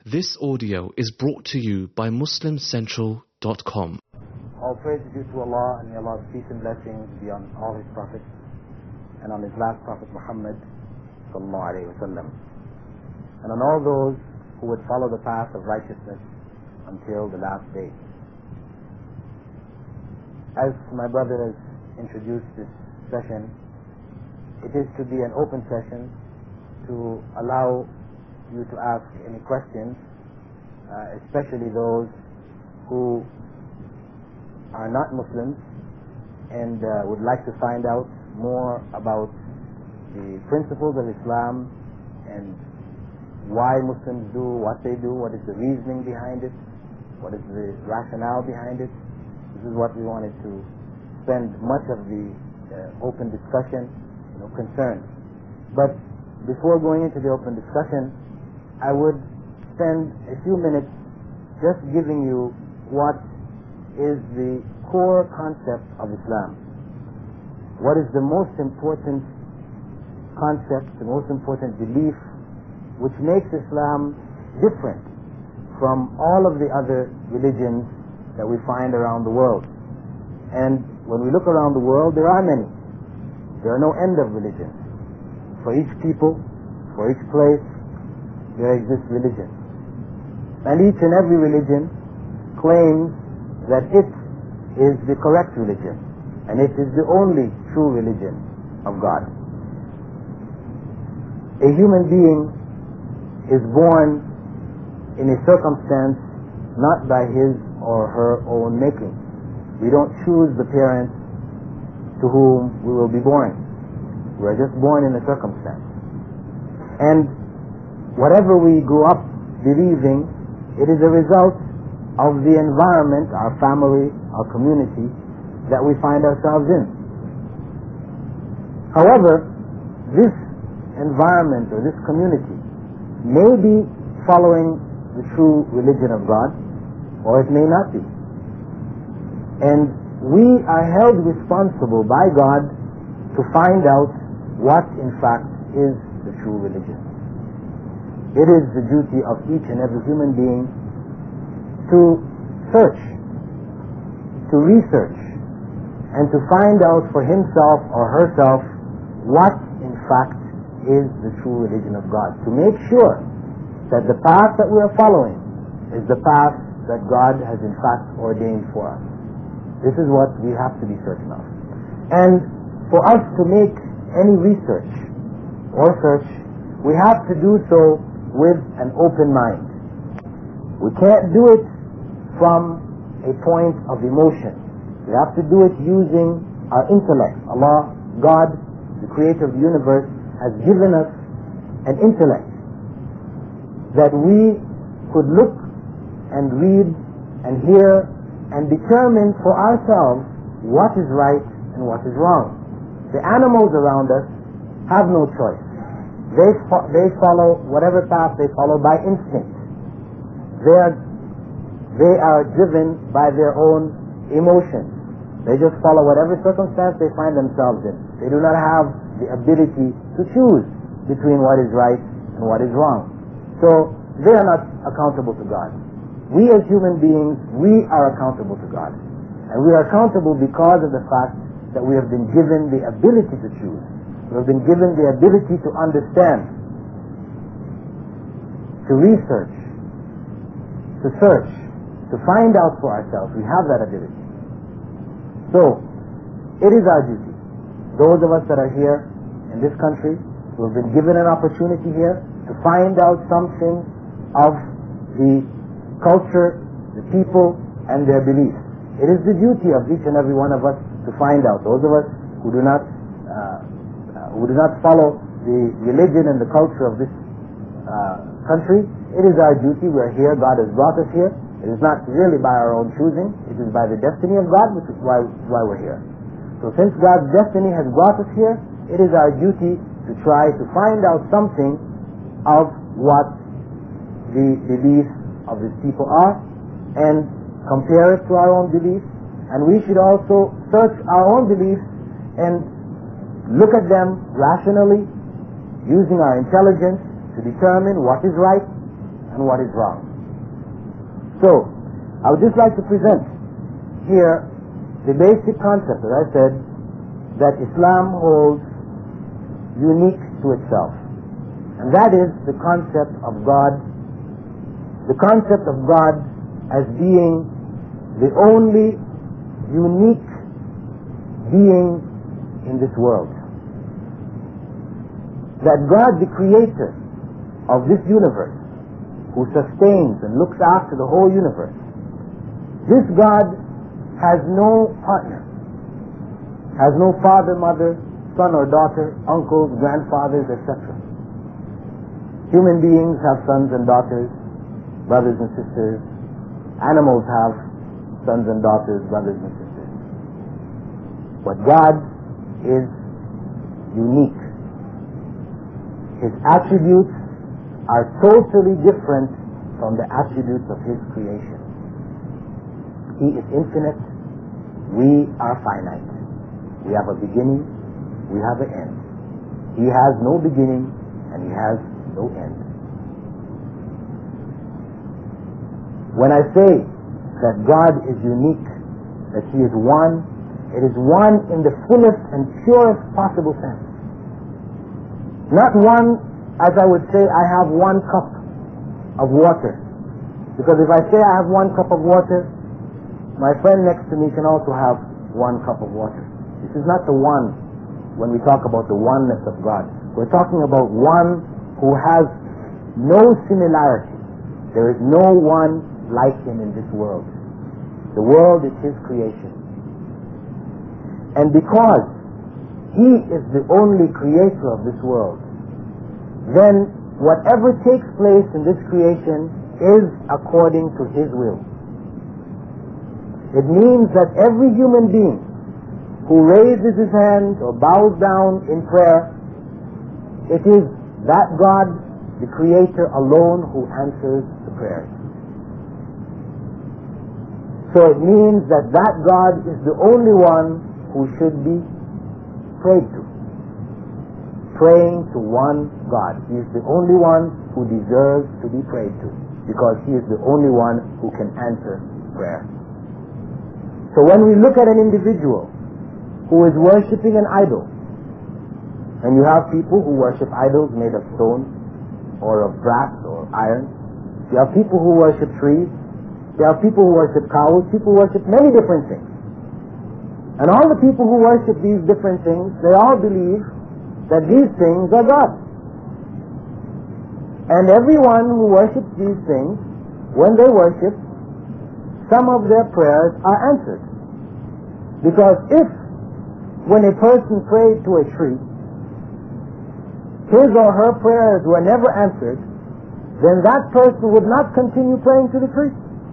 This audio is brought to you by MuslimCentral.com. All praise is due to Allah, and may Allah's peace and blessings be on all His prophets and on His last prophet Muhammad sallallahu alaihi wasallam, and on all those who would follow the path of righteousness until the last day. As my brother has introduced this session, it is to be an open session to allow you to ask any questions, especially those who are not Muslims and would like to find out more about the principles of Islam and why Muslims do what they do, what is the reasoning behind it, what is the rationale behind it. This is what we wanted to spend much of the open discussion concerned. But before going into the open discussion, I would spend a few minutes just giving you what is the core concept of Islam. What is the most important concept, the most important belief which makes Islam different from all of the other religions that we find around the world. And when we look around the world, there are many. There are no end of religions. For each people, for each place, there exists religion. And each and every religion claims that it is the correct religion, and it is the only true religion of God. A human being is born in a circumstance not by his or her own making. We don't choose the parents to whom we will be born. We are just born in a circumstance. And whatever we grew up believing, it is a result of the environment, our family, our community, that we find ourselves in. However, this environment or this community may be following the true religion of God, or it may not be. And we are held responsible by God to find out what in fact is the true religion. It is the duty of each and every human being to search, to research, and to find out for himself or herself what in fact is the true religion of God, to make sure that the path that we are following is the path that God has in fact ordained for us. This is what we have to be certain of. And for us to make any research or search, we have to do so with an open mind. We can't do it from a point of emotion. We have to do it using our intellect. Allah, God, the creator of the universe, has given us an intellect that we could look and read and hear and determine for ourselves what is right and what is wrong. The animals around us have no choice. They follow whatever path they follow by instinct. They are driven by their own emotions. They just follow whatever circumstance they find themselves in. They do not have the ability to choose between what is right and what is wrong. So they are not accountable to God. We as human beings, we are accountable to God. And we are accountable because of the fact that we have been given the ability to choose. We have been given the ability to understand, to research, to search, to find out for ourselves. We have that ability. So, it is our duty, those of us that are here in this country, who have been given an opportunity here, to find out something of the culture, the people, and their beliefs. It is the duty of each and every one of us to find out. Those of us who do not follow the religion and the culture of this country, it is our duty. We are here. God has brought us here. It is not really by our own choosing. It is by the destiny of God, which is why we're here. So since God's destiny has brought us here, it is our duty to try to find out something of what the beliefs of these people are and compare it to our own beliefs. And we should also search our own beliefs and look at them rationally, using our intelligence to determine what is right and what is wrong. So, I would just like to present here the basic concept, as I said, that Islam holds unique to itself. And that is the concept of God, as being the only unique being in this world. That God, the creator of this universe, who sustains and looks after the whole universe, this God has no partner, has no father, mother, son or daughter, uncles, grandfathers, etc. Human beings have sons and daughters, brothers and sisters. Animals have sons and daughters, brothers and sisters. But God is unique. His attributes are totally different from the attributes of His creation. He is infinite. We are finite. We have a beginning. We have an end. He has no beginning and He has no end. When I say that God is unique, that He is one, it is one in the fullest and purest possible sense. Not one, as I would say, I have 1 cup of water. Because if I say I have 1 cup of water, my friend next to me can also have 1 cup of water. This is not the one when we talk about the oneness of God. We're talking about one who has no similarity. There is no one like Him in this world. The world is His creation. And because He is the only creator of this world, then whatever takes place in this creation is according to His will. It means that every human being who raises his hand or bows down in prayer, it is that God, the Creator alone, who answers the prayers. So it means that that God is the only one who should be prayed to. Praying to one God. He is the only one who deserves to be prayed to, because He is the only one who can answer prayer. So when we look at an individual who is worshipping an idol, and you have people who worship idols made of stone or of brass or iron, you have people who worship trees, there are people who worship cows, people who worship many different things. And all the people who worship these different things, they all believe that these things are God. And everyone who worships these things, when they worship, some of their prayers are answered. Because if, when a person prayed to a tree, his or her prayers were never answered, then that person would not continue praying to the tree.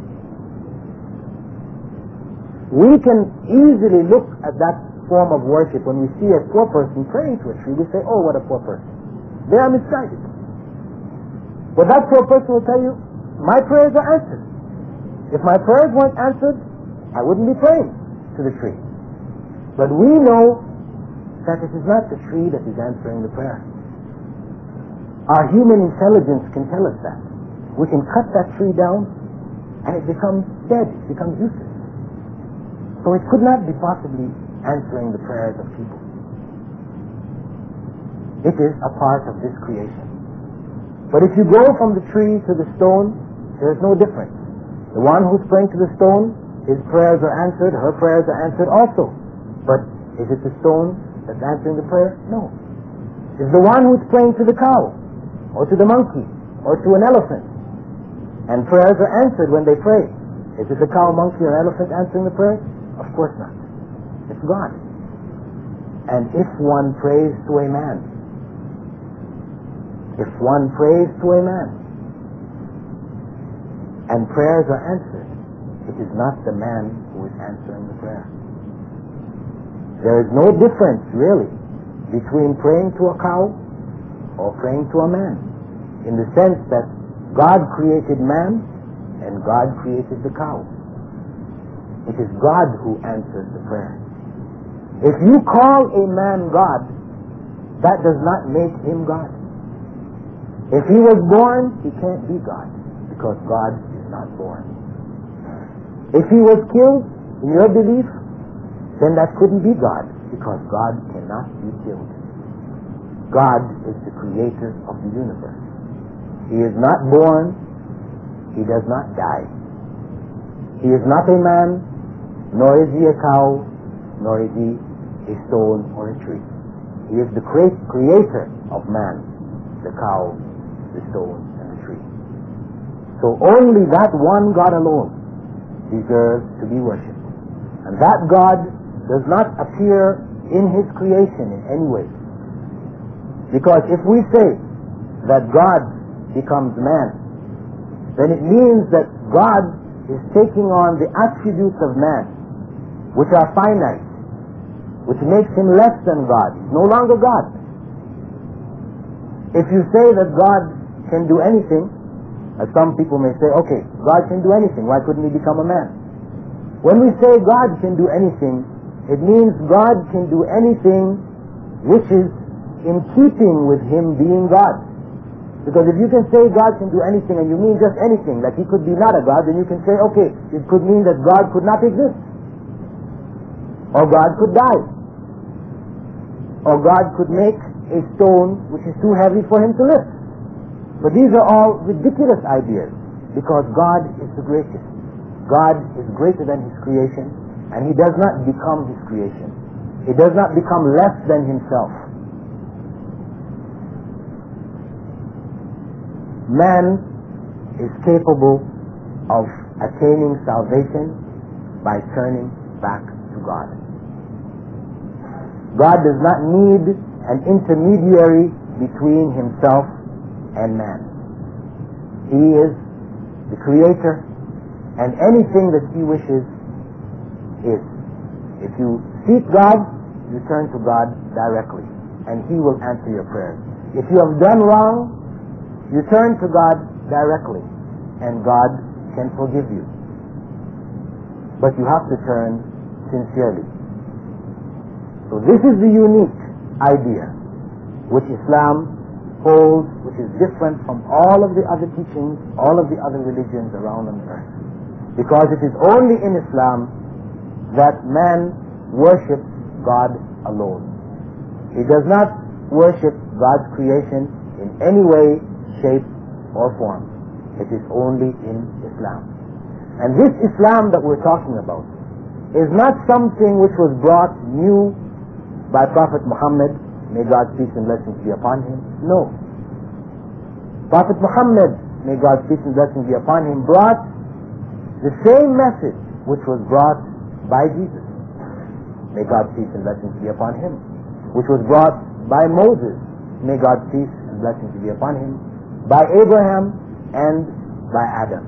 We can easily look at that form of worship when we see a poor person praying to a tree. We say, oh, what a poor person. They are misguided. But that poor person will tell you, my prayers are answered. If my prayers weren't answered, I wouldn't be praying to the tree. But we know that it is not the tree that is answering the prayer. Our human intelligence can tell us that. We can cut that tree down and it becomes dead, it becomes useless. So it could not be possibly answering the prayers of people. It is a part of this creation. But if you go from the tree to the stone, there is no difference. The one who's praying to the stone, his prayers are answered, her prayers are answered also. But is it the stone that's answering the prayer? No. It's the one who's praying to the cow, or to the monkey, or to an elephant. And prayers are answered when they pray. Is it the cow, monkey, or elephant answering the prayer? Of course not. It's God. And if one prays to a man, and prayers are answered, it is not the man who is answering the prayer. There is no difference, really, between praying to a cow or praying to a man, in the sense that God created man and God created the cow. It is God who answers the prayer. If you call a man God, that does not make him God. If he was born, he can't be God. because God is not born. If he was killed, in your belief, then that couldn't be God, because God cannot be killed. God is the creator of the universe. He is not born. He does not die. He is not a man, nor is he a cow, nor is he a stone or a tree. He is the creator of man, the cow, the stone, and the tree. So only that one God alone deserves to be worshipped. And that God does not appear in his creation in any way. Because if we say that God becomes man, then it means that God is taking on the attributes of man, which are finite, which makes him less than God. He's no longer God. If you say that God can do anything, as some people may say, okay, God can do anything, why couldn't he become a man? When we say God can do anything, it means God can do anything which is in keeping with him being God. Because if you can say God can do anything and you mean just anything, like he could be not a God, then you can say, okay, it could mean that God could not exist. Or God could die. Or God could make a stone which is too heavy for him to lift. But these are all ridiculous ideas, because God is the greatest. God is greater than his creation, and he does not become his creation. He does not become less than himself. Man is capable of attaining salvation by turning back to God. God does not need an intermediary between himself and man. He is the creator, and anything that he wishes is. If you seek God, you turn to God directly, and he will answer your prayers. If you have done wrong, you turn to God directly, and God can forgive you. But you have to turn sincerely. So this is the unique idea which Islam holds, which is different from all of the other teachings, all of the other religions around on earth. Because it is only in Islam that man worships God alone. He does not worship God's creation in any way, shape, or form. It is only in Islam. And this Islam that we're talking about is not something which was brought new by Prophet Muhammad, may God's peace and blessings be upon him. No. Prophet Muhammad, may God's peace and blessings be upon him, brought the same message which was brought by Jesus. May God's peace and blessings be upon him. Which was brought by Moses. May God's peace and blessings be upon him. By Abraham and by Adam.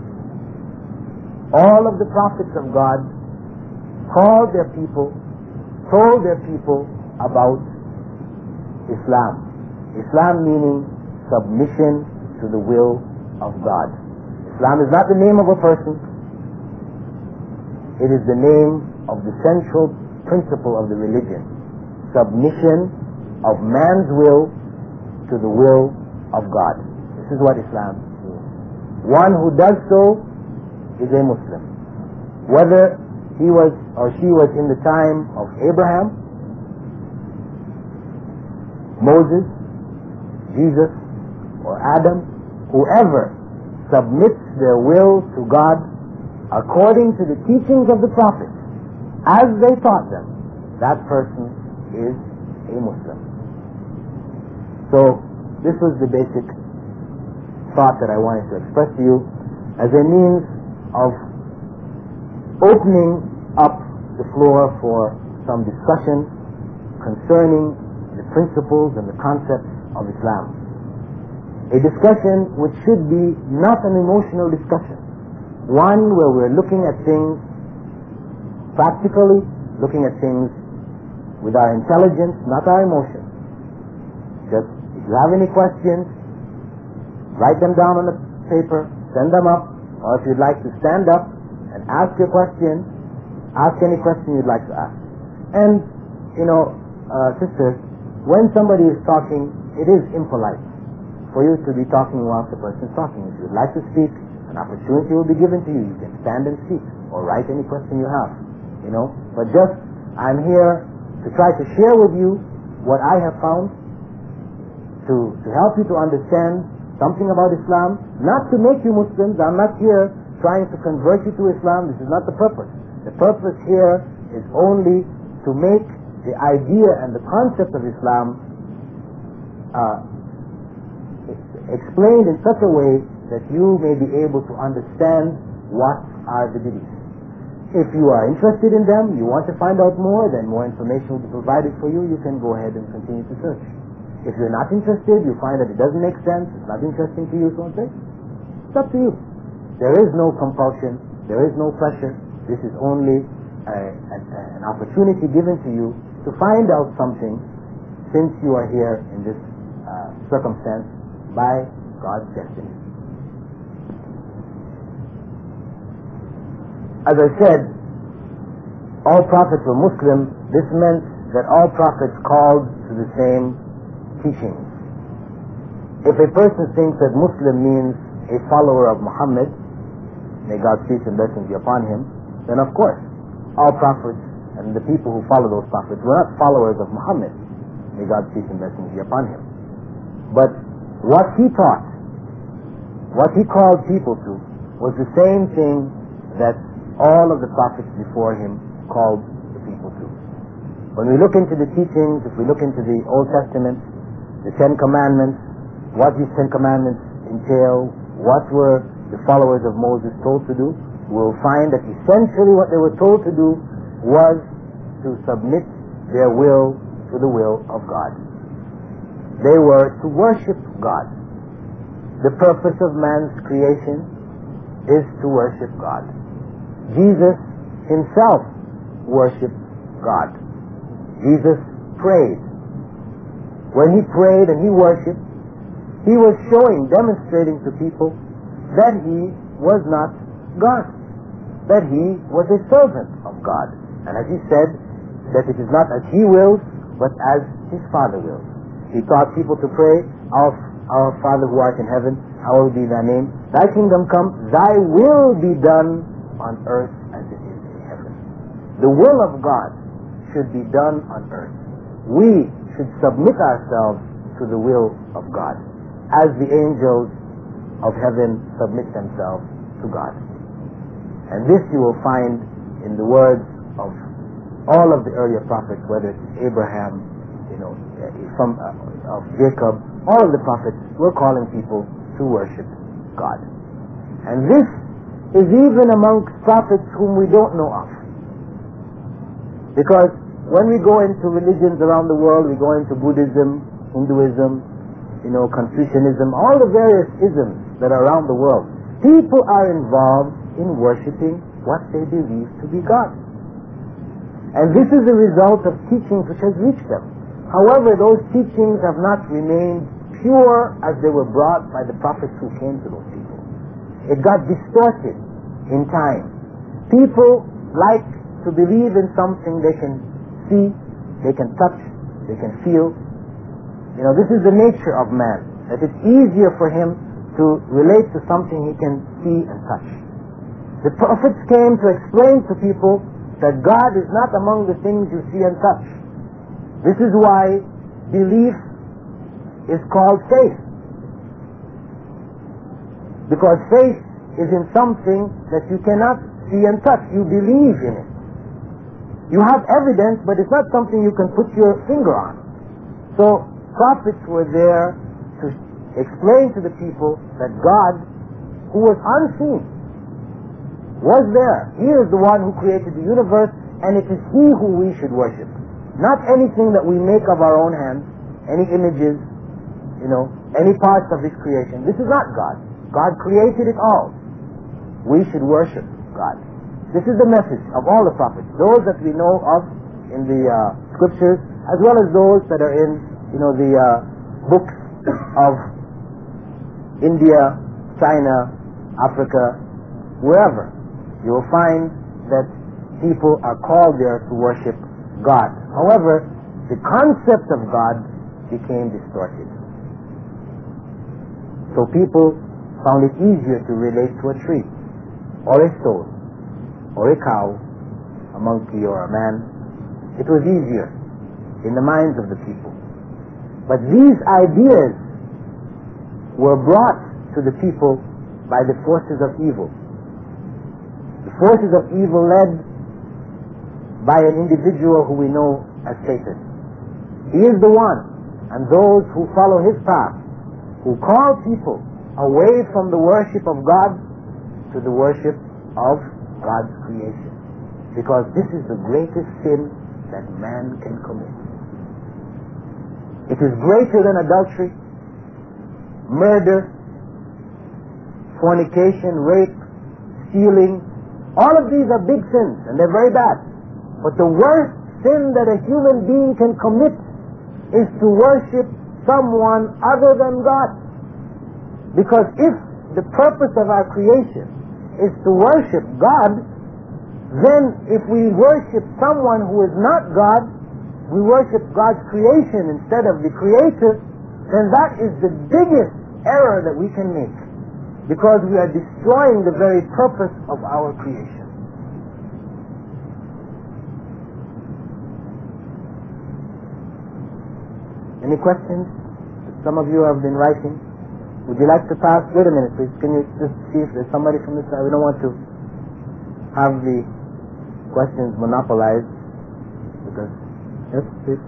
All of the prophets of God called their people, told their people about Islam. Islam meaning submission to the will of God. Islam is not the name of a person. It is the name of the central principle of the religion. Submission of man's will to the will of God. This is what Islam means. One who does so is a Muslim. Whether he was or she was in the time of Abraham, Moses, Jesus, or Adam, whoever submits their will to God according to the teachings of the prophets, as they taught them, that person is a Muslim. So, this was the basic thought that I wanted to express to you as a means of opening up the floor for some discussion concerning the principles and the concepts of Islam. A discussion which should be not an emotional discussion, one where we're looking at things practically, looking at things with our intelligence, not our emotions. Just, if you have any questions, write them down on the paper, send them up, or if you'd like to stand up and ask your question, ask any question you'd like to ask. And, sisters, when somebody is talking, it is impolite for you to be talking whilst the person is talking. If you'd like to speak, An opportunity will be given to you. You can stand and speak or write any question you have, But just, I'm here to try to share with you what I have found, to help you to understand something about Islam, not to make you Muslims. I'm not here trying to convert you to Islam. This is not the purpose. The purpose here is only to make the idea and the concept of Islam explained in such a way that you may be able to understand what are the beliefs. If you are interested in them, you want to find out more, then more information will be provided for you. You can go ahead and continue to search. If you're not interested, you find that it doesn't make sense, it's not interesting to you, so on, it's up to you. There is no compulsion, there is no pressure. This is only an opportunity given to you to find out something, since you are here in this circumstance by God's destiny. As I said, all prophets were Muslim. This meant that all prophets called to the same teachings. If a person thinks that Muslim means a follower of Muhammad, may God's peace and blessings be upon him, then of course, all prophets and the people who follow those prophets were not followers of Muhammad. May God's peace and blessings be upon him. But what he taught, what he called people to, was the same thing that all of the prophets before him called the people to. When we look into the teachings, if we look into the Old Testament, the Ten Commandments, what these Ten Commandments entail, what were the followers of Moses told to do, we'll find that essentially what they were told to do was to submit their will to the will of God. They were to worship God. The purpose of man's creation is to worship God. Jesus himself worshipped God. Jesus prayed. When he prayed and he worshipped, he was showing, demonstrating to people that he was not God, that he was a servant of God. And as he said, that it is not as he wills, but as his Father wills. He taught people to pray, Our Father who art in heaven, hallowed be thy name. Thy kingdom come, thy will be done on earth as it is in heaven. The will of God should be done on earth. We should submit ourselves to the will of God, as the angels of heaven submit themselves to God. And this you will find in the words of all of the earlier prophets, whether it's Abraham, of Jacob, all of the prophets were calling people to worship God. And this is even amongst prophets whom we don't know of. Because when we go into religions around the world, we go into Buddhism, Hinduism, Confucianism, all the various isms that are around the world, people are involved in worshiping what they believe to be God. And this is the result of teachings which has reached them. However, those teachings have not remained pure as they were brought by the prophets who came to those people. It got distorted in time. People like to believe in something they can see, they can touch, they can feel. This is the nature of man, that it's easier for him to relate to something he can see and touch. The prophets came to explain to people that God is not among the things you see and touch. This is why belief is called faith. Because faith is in something that you cannot see and touch. You believe in it. You have evidence, but it's not something you can put your finger on. So prophets were there to explain to the people that God, who was unseen, was there. He is the one who created the universe, and it is He who we should worship. Not anything that we make of our own hands, any images, any parts of His creation. This is not God. God created it all. We should worship God. This is the message of all the prophets, those that we know of in the scriptures, as well as those that are in, the books of India, China, Africa, wherever. You will find that people are called there to worship God. However, the concept of God became distorted. So people found it easier to relate to a tree, or a stone, or a cow, a monkey or a man. It was easier in the minds of the people. But these ideas were brought to the people by the forces of evil. The forces of evil led by an individual who we know as Satan. He is the one, and those who follow his path, who call people away from the worship of God to the worship of God's creation. Because this is the greatest sin that man can commit. It is greater than adultery, murder, fornication, rape, stealing. All of these are big sins, and they're very bad. But the worst sin that a human being can commit is to worship someone other than God. Because if the purpose of our creation is to worship God, then if we worship someone who is not God, we worship God's creation instead of the Creator, then that is the biggest error that we can make, because we are destroying the very purpose of our creation. Any questions? Some of you have been writing. Would you like to pass? Wait a minute, please. Can you just see if there's somebody from this side? We don't want to have the questions monopolized, because yes, please.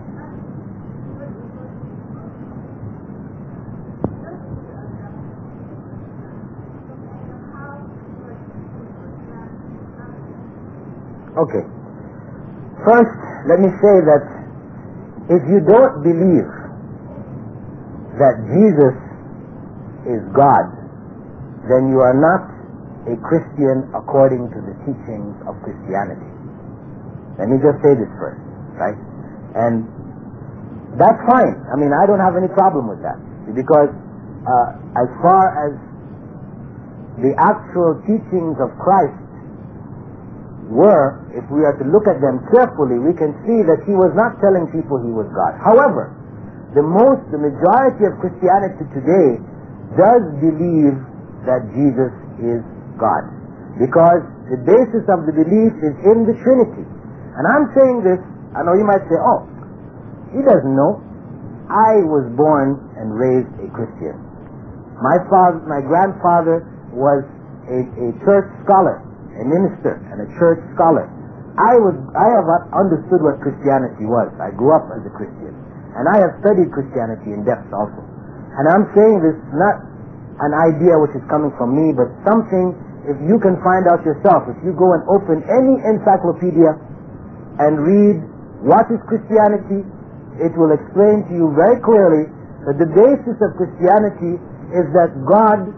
Okay. First, let me say that if you don't believe that Jesus is God, then you are not a Christian according to the teachings of Christianity. Let me just say this first, right? And that's fine. I mean, I don't have any problem with that, because as far as the actual teachings of Christ were, if we are to look at them carefully, we can see that he was not telling people he was God. However, the majority of Christianity today does believe that Jesus is God, because the basis of the belief is in the Trinity. And I'm saying this, I know you might say, oh, he doesn't know. I was born and raised a Christian. My grandfather was a church scholar, a minister and a church scholar. I have understood what Christianity was. I grew up as a Christian, and I have studied Christianity in depth also. And I'm saying this not an idea which is coming from me, but something, if you can find out yourself, if you go and open any encyclopedia and read what is Christianity, it will explain to you very clearly that the basis of Christianity is that God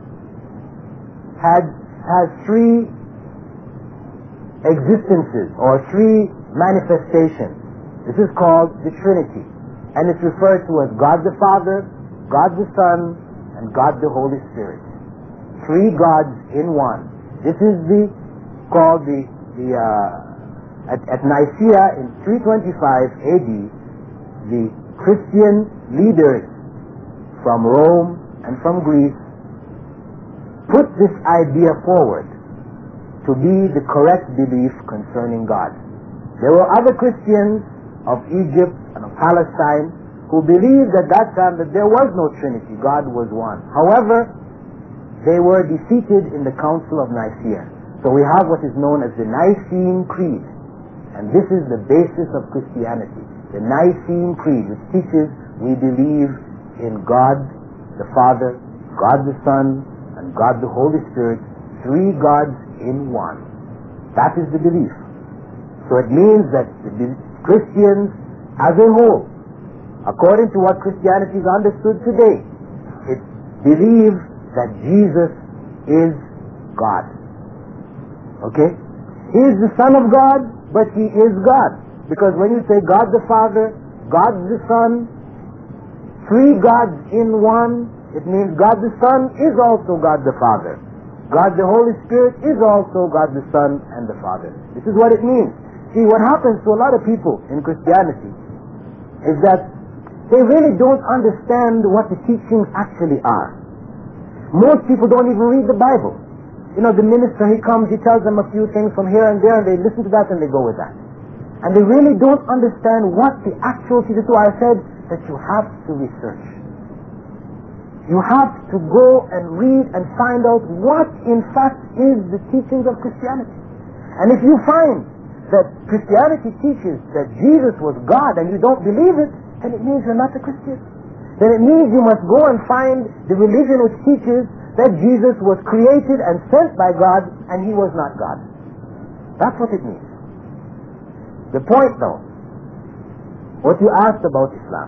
has three existences, or three manifestations. This is called the Trinity, and it's referred to as God the Father, God the Son, and God the Holy Spirit. Three gods in one. This is called at Nicaea in 325 AD, the Christian leaders from Rome and from Greece put this idea forward to be the correct belief concerning God. There were other Christians of Egypt and of Palestine who believed at that time that there was no Trinity, God was one. However, they were defeated in the Council of Nicaea. So we have what is known as the Nicene Creed, and this is the basis of Christianity. The Nicene Creed, which teaches we believe in God the Father, God the Son, and God the Holy Spirit, three gods in one. That is the belief. So it means that the Christians as a whole, according to what Christianity is understood today, it believes that Jesus is God. Okay? He is the Son of God, but he is God. Because when you say God the Father, God the Son, three gods in one, it means God the Son is also God the Father. God the Holy Spirit is also God the Son and the Father. This is what it means. See, what happens to a lot of people in Christianity is that they really don't understand what the teachings actually are. Most people don't even read the Bible. You know, the minister, he comes, he tells them a few things from here and there, and they listen to that and they go with that. And they really don't understand what the actual teaching is. So I said that you have to research. You have to go and read and find out what in fact is the teachings of Christianity. And if you find that Christianity teaches that Jesus was God and you don't believe it, then it means you're not a Christian. Then it means you must go and find the religion which teaches that Jesus was created and sent by God and he was not God. That's what it means. The point though, what you asked about Islam.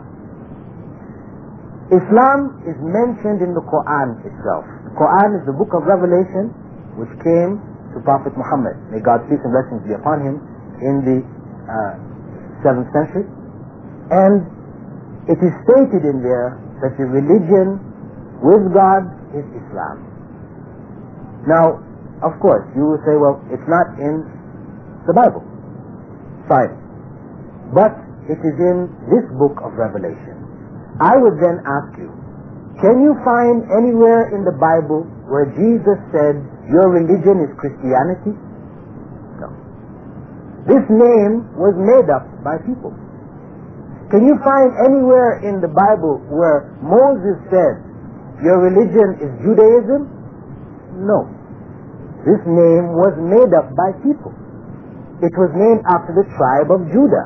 Islam is mentioned in the Quran itself. The Quran is the book of Revelation which came to Prophet Muhammad, may God's peace and blessings be upon him, in the 7th century. And it is stated in there that the religion with God is Islam. Now, of course, you will say, well, it's not in the Bible. Fine. But it is in this book of Revelation. I would then ask you, can you find anywhere in the Bible where Jesus said, your religion is Christianity? No. This name was made up by people. Can you find anywhere in the Bible where Moses said, your religion is Judaism? No. This name was made up by people. It was named after the tribe of Judah.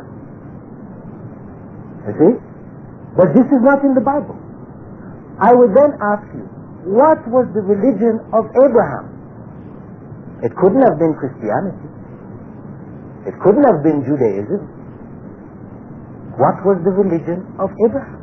You see? But this is not in the Bible. I would then ask you, what was the religion of Abraham? It couldn't have been Christianity. It couldn't have been Judaism. What was the religion of Abraham?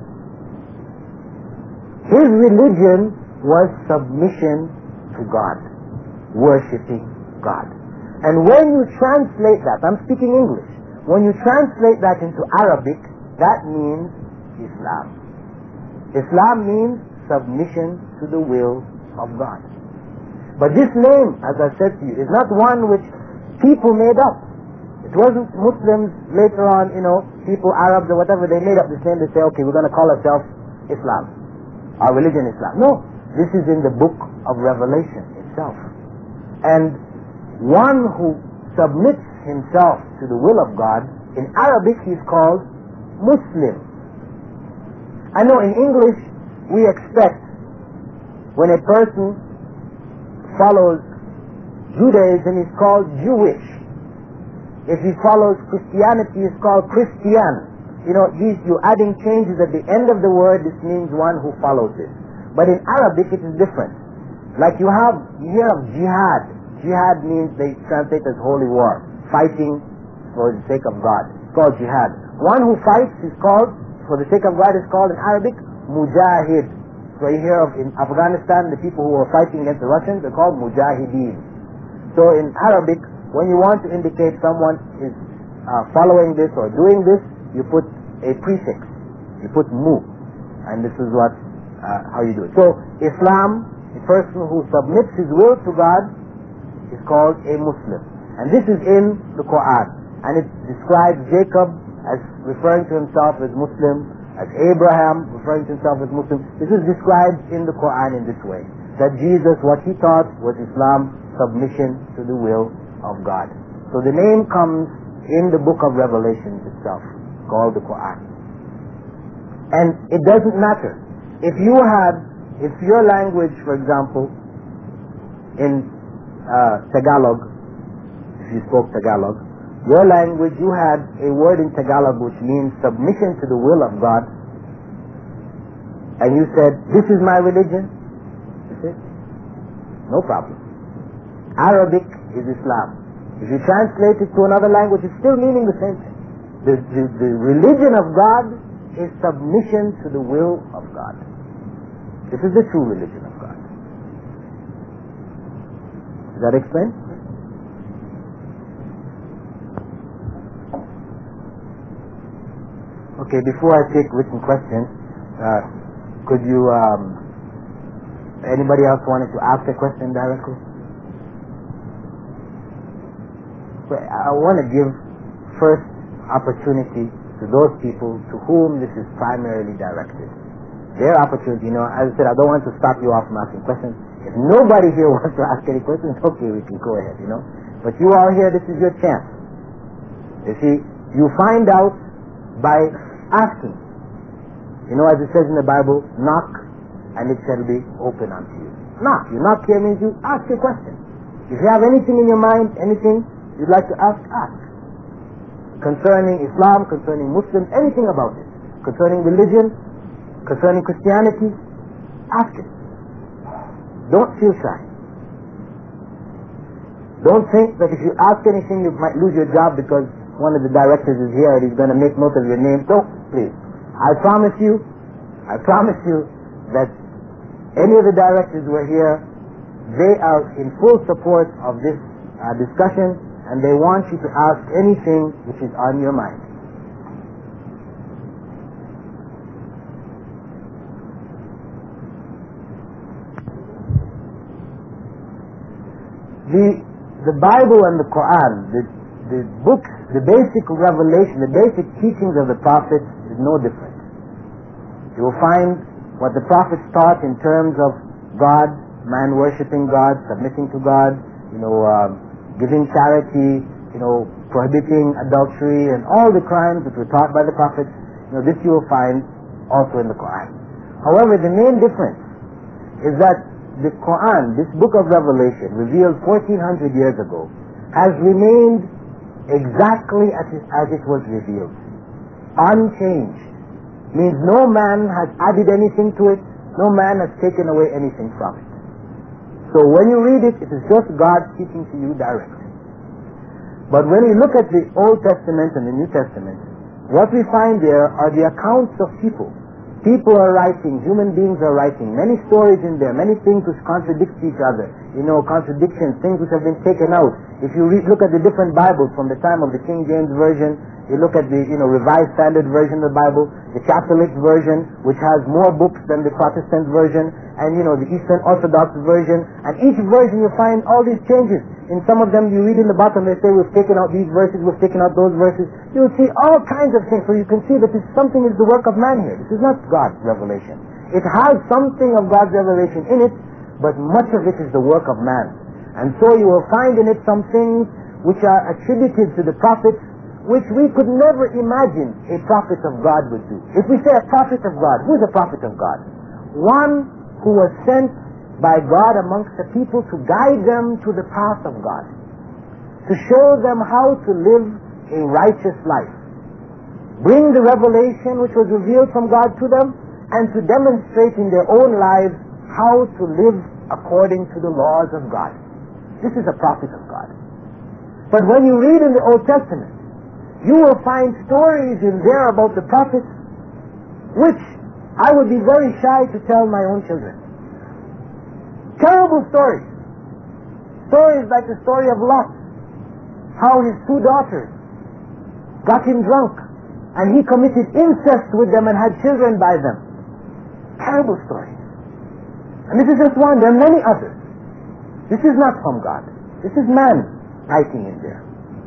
His religion was submission to God, worshipping God. And when you translate that, I'm speaking English, when you translate that into Arabic, that means Islam. Islam means submission to the will of God. But this name, as I said to you, is not one which people made up. It wasn't Muslims later on, people, Arabs or whatever, they made up this name. They say, okay, we're going to call ourselves Islam. Our religion is Islam. No, this is in the book of Revelation itself. And one who submits himself to the will of God, in Arabic he's called Muslim. I know in English we expect when a person follows Judaism he's called Jewish. If he follows Christianity he's called Christian. You're adding changes at the end of the word. This means one who follows it. But in Arabic it is different. Like you hear of jihad. Jihad means they translate as holy war, fighting for the sake of God. It's called jihad. One who fights is called, for the sake of God, is called in Arabic mujahid. So you hear of in Afghanistan, the people who were fighting against the Russians, they're called mujahideen. So in Arabic, when you want to indicate someone is following this or doing this, you put a prefix. You put mu. And this is how you do it. So Islam, the person who submits his will to God, is called a Muslim. And this is in the Quran. And it describes Jacob as referring to himself as Muslim, as Abraham referring to himself as Muslim. This is described in the Quran in this way. That Jesus, what he taught was Islam, submission to the will of God. So the name comes in the book of Revelation itself, called the Quran. And it doesn't matter. If your language, for example, in Tagalog, if you spoke Tagalog, your language, you had a word in Tagalog which means submission to the will of God, and you said, this is my religion, you said, no problem. Arabic is Islam. If you translate it to another language, it's still meaning the same thing. The religion of God is submission to the will of God. This is the true religion of God. Does that explain? Okay, before I take written questions, could you, anybody else wanted to ask a question directly? I want to give first opportunity to those people to whom this is primarily directed. their opportunity. As I said, I don't want to stop you off from asking questions. If nobody here wants to ask any questions, okay, we can go ahead, But you all here, this is your chance. You see, you find out by asking. As it says in the Bible, knock and it shall be open unto you. Knock. You knock here means you ask a question. If you have anything in your mind, anything you'd like to ask, ask. Concerning Islam, concerning Muslims, anything about it. Concerning religion, concerning Christianity, ask it. Don't feel shy. Don't think that if you ask anything you might lose your job because one of the directors is here and he's going to make note of your name. Don't, please. I promise you that any of the directors who are here, they are in full support of this discussion, and they want you to ask anything which is on your mind. The Bible and the Quran, the books, the basic revelation, the basic teachings of the prophets is no different. You will find what the prophets taught in terms of God, man worshipping God, submitting to God, giving charity, prohibiting adultery and all the crimes that were taught by the prophets. This you will find also in the Quran. However, the main difference is that the Quran, this book of Revelation, revealed 1400 years ago, has remained exactly as it was revealed. Unchanged. Means no man has added anything to it, no man has taken away anything from it. So when you read it, it is just God speaking to you directly. But when you look at the Old Testament and the New Testament, what we find there are the accounts of people. People are writing, human beings are writing, many stories in there, many things which contradict each other. Contradictions, things which have been taken out. If you look at the different Bibles from the time of the King James Version, you look at the Revised Standard Version of the Bible, the Catholic Version, which has more books than the Protestant Version, and the Eastern Orthodox Version, and each version you find all these changes. In some of them you read in the bottom, they say we've taken out these verses, we've taken out those verses. You'll see all kinds of things, so you can see that something is the work of man here. This is not God's revelation. It has something of God's revelation in it, but much of it is the work of man. And so you will find in it some things which are attributed to the prophets, which we could never imagine a prophet of God would do. If we say a prophet of God, who is a prophet of God? One who was sent by God amongst the people to guide them to the path of God, to show them how to live a righteous life, bring the revelation which was revealed from God to them, and to demonstrate in their own lives how to live according to the laws of God. This is a prophet of God. But when you read in the Old Testament, you will find stories in there about the prophets which I would be very shy to tell my own children. Terrible stories. Stories like the story of Lot, how his two daughters got him drunk and he committed incest with them and had children by them. Terrible stories. And this is just one. There are many others. This is not from God. This is man writing in there.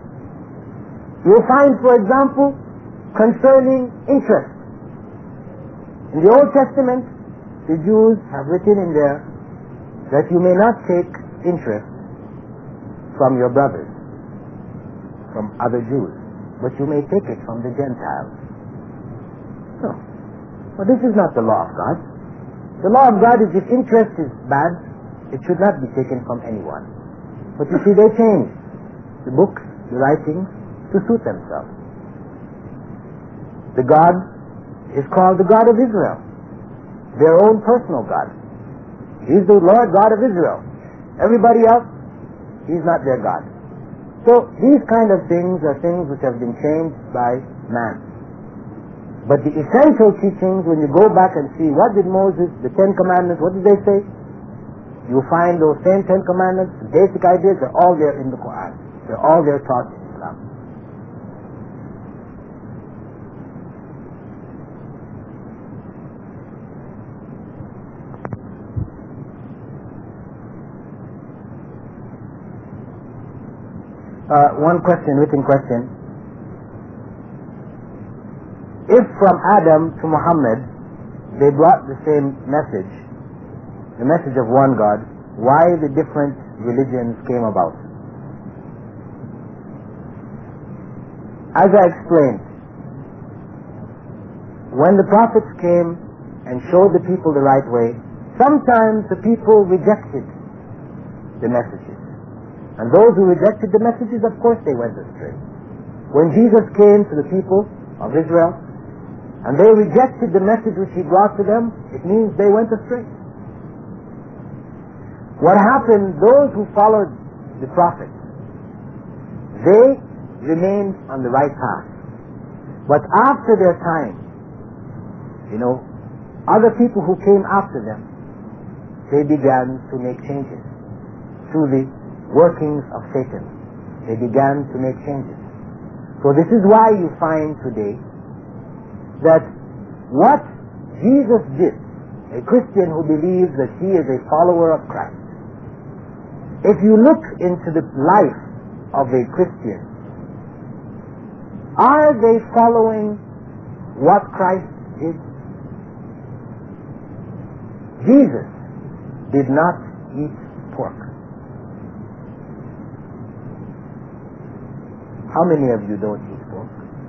You will find, for example, concerning interest. In the Old Testament, the Jews have written in there that you may not take interest from your brothers, from other Jews, but you may take it from the Gentiles. No. Well, this is not the law of God. The law of God is if interest is bad, it should not be taken from anyone. But you see, they changed the books, the writings, to suit themselves. The God is called the God of Israel, their own personal God. He's the Lord God of Israel. Everybody else, He's not their God. So these kind of things are things which have been changed by man. But the essential teachings, when you go back and see what did Moses, the 10 Commandments, what did they say? You'll find those same 10 Commandments, the basic ideas, they're all there in the Quran. They're all there taught in Islam. One question, written question. If from Adam to Muhammad they brought the same message, the message of one God, why the different religions came about. As I explained, when the prophets came and showed the people the right way, sometimes the people rejected the messages. And those who rejected the messages, of course, they went astray. When Jesus came to the people of Israel, and they rejected the message which he brought to them, it means they went astray. What happened, those who followed the prophets, they remained on the right path. But after their time, other people who came after them, they began to make changes through the workings of Satan. They began to make changes. So this is why you find today that what Jesus did, a Christian who believes that he is a follower of Christ, if you look into the life of a Christian, are they following what Christ did? Jesus did not eat pork. How many of you don't eat pork?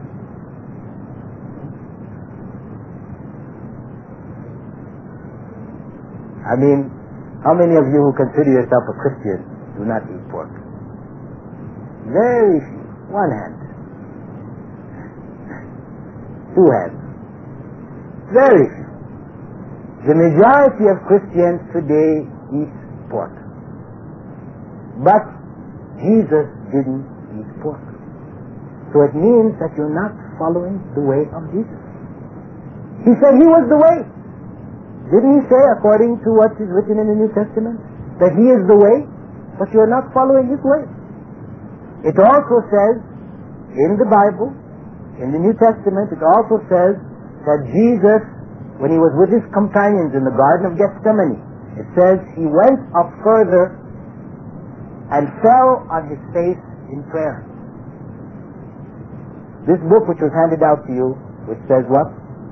I mean, how many of you who consider yourself a Christian do not eat pork? Very few. One hand. Two hands. Very few. The majority of Christians today eat pork. But Jesus didn't eat pork. So it means that you're not following the way of Jesus. He said he was the way. Didn't he say, according to what is written in the New Testament, that he is the way, but you're not following his way? It also says in the Bible, in the New Testament, it also says that Jesus, when he was with his companions in the Garden of Gethsemane, it says he went up further and fell on his face in prayer. This book which was handed out to you, which says what?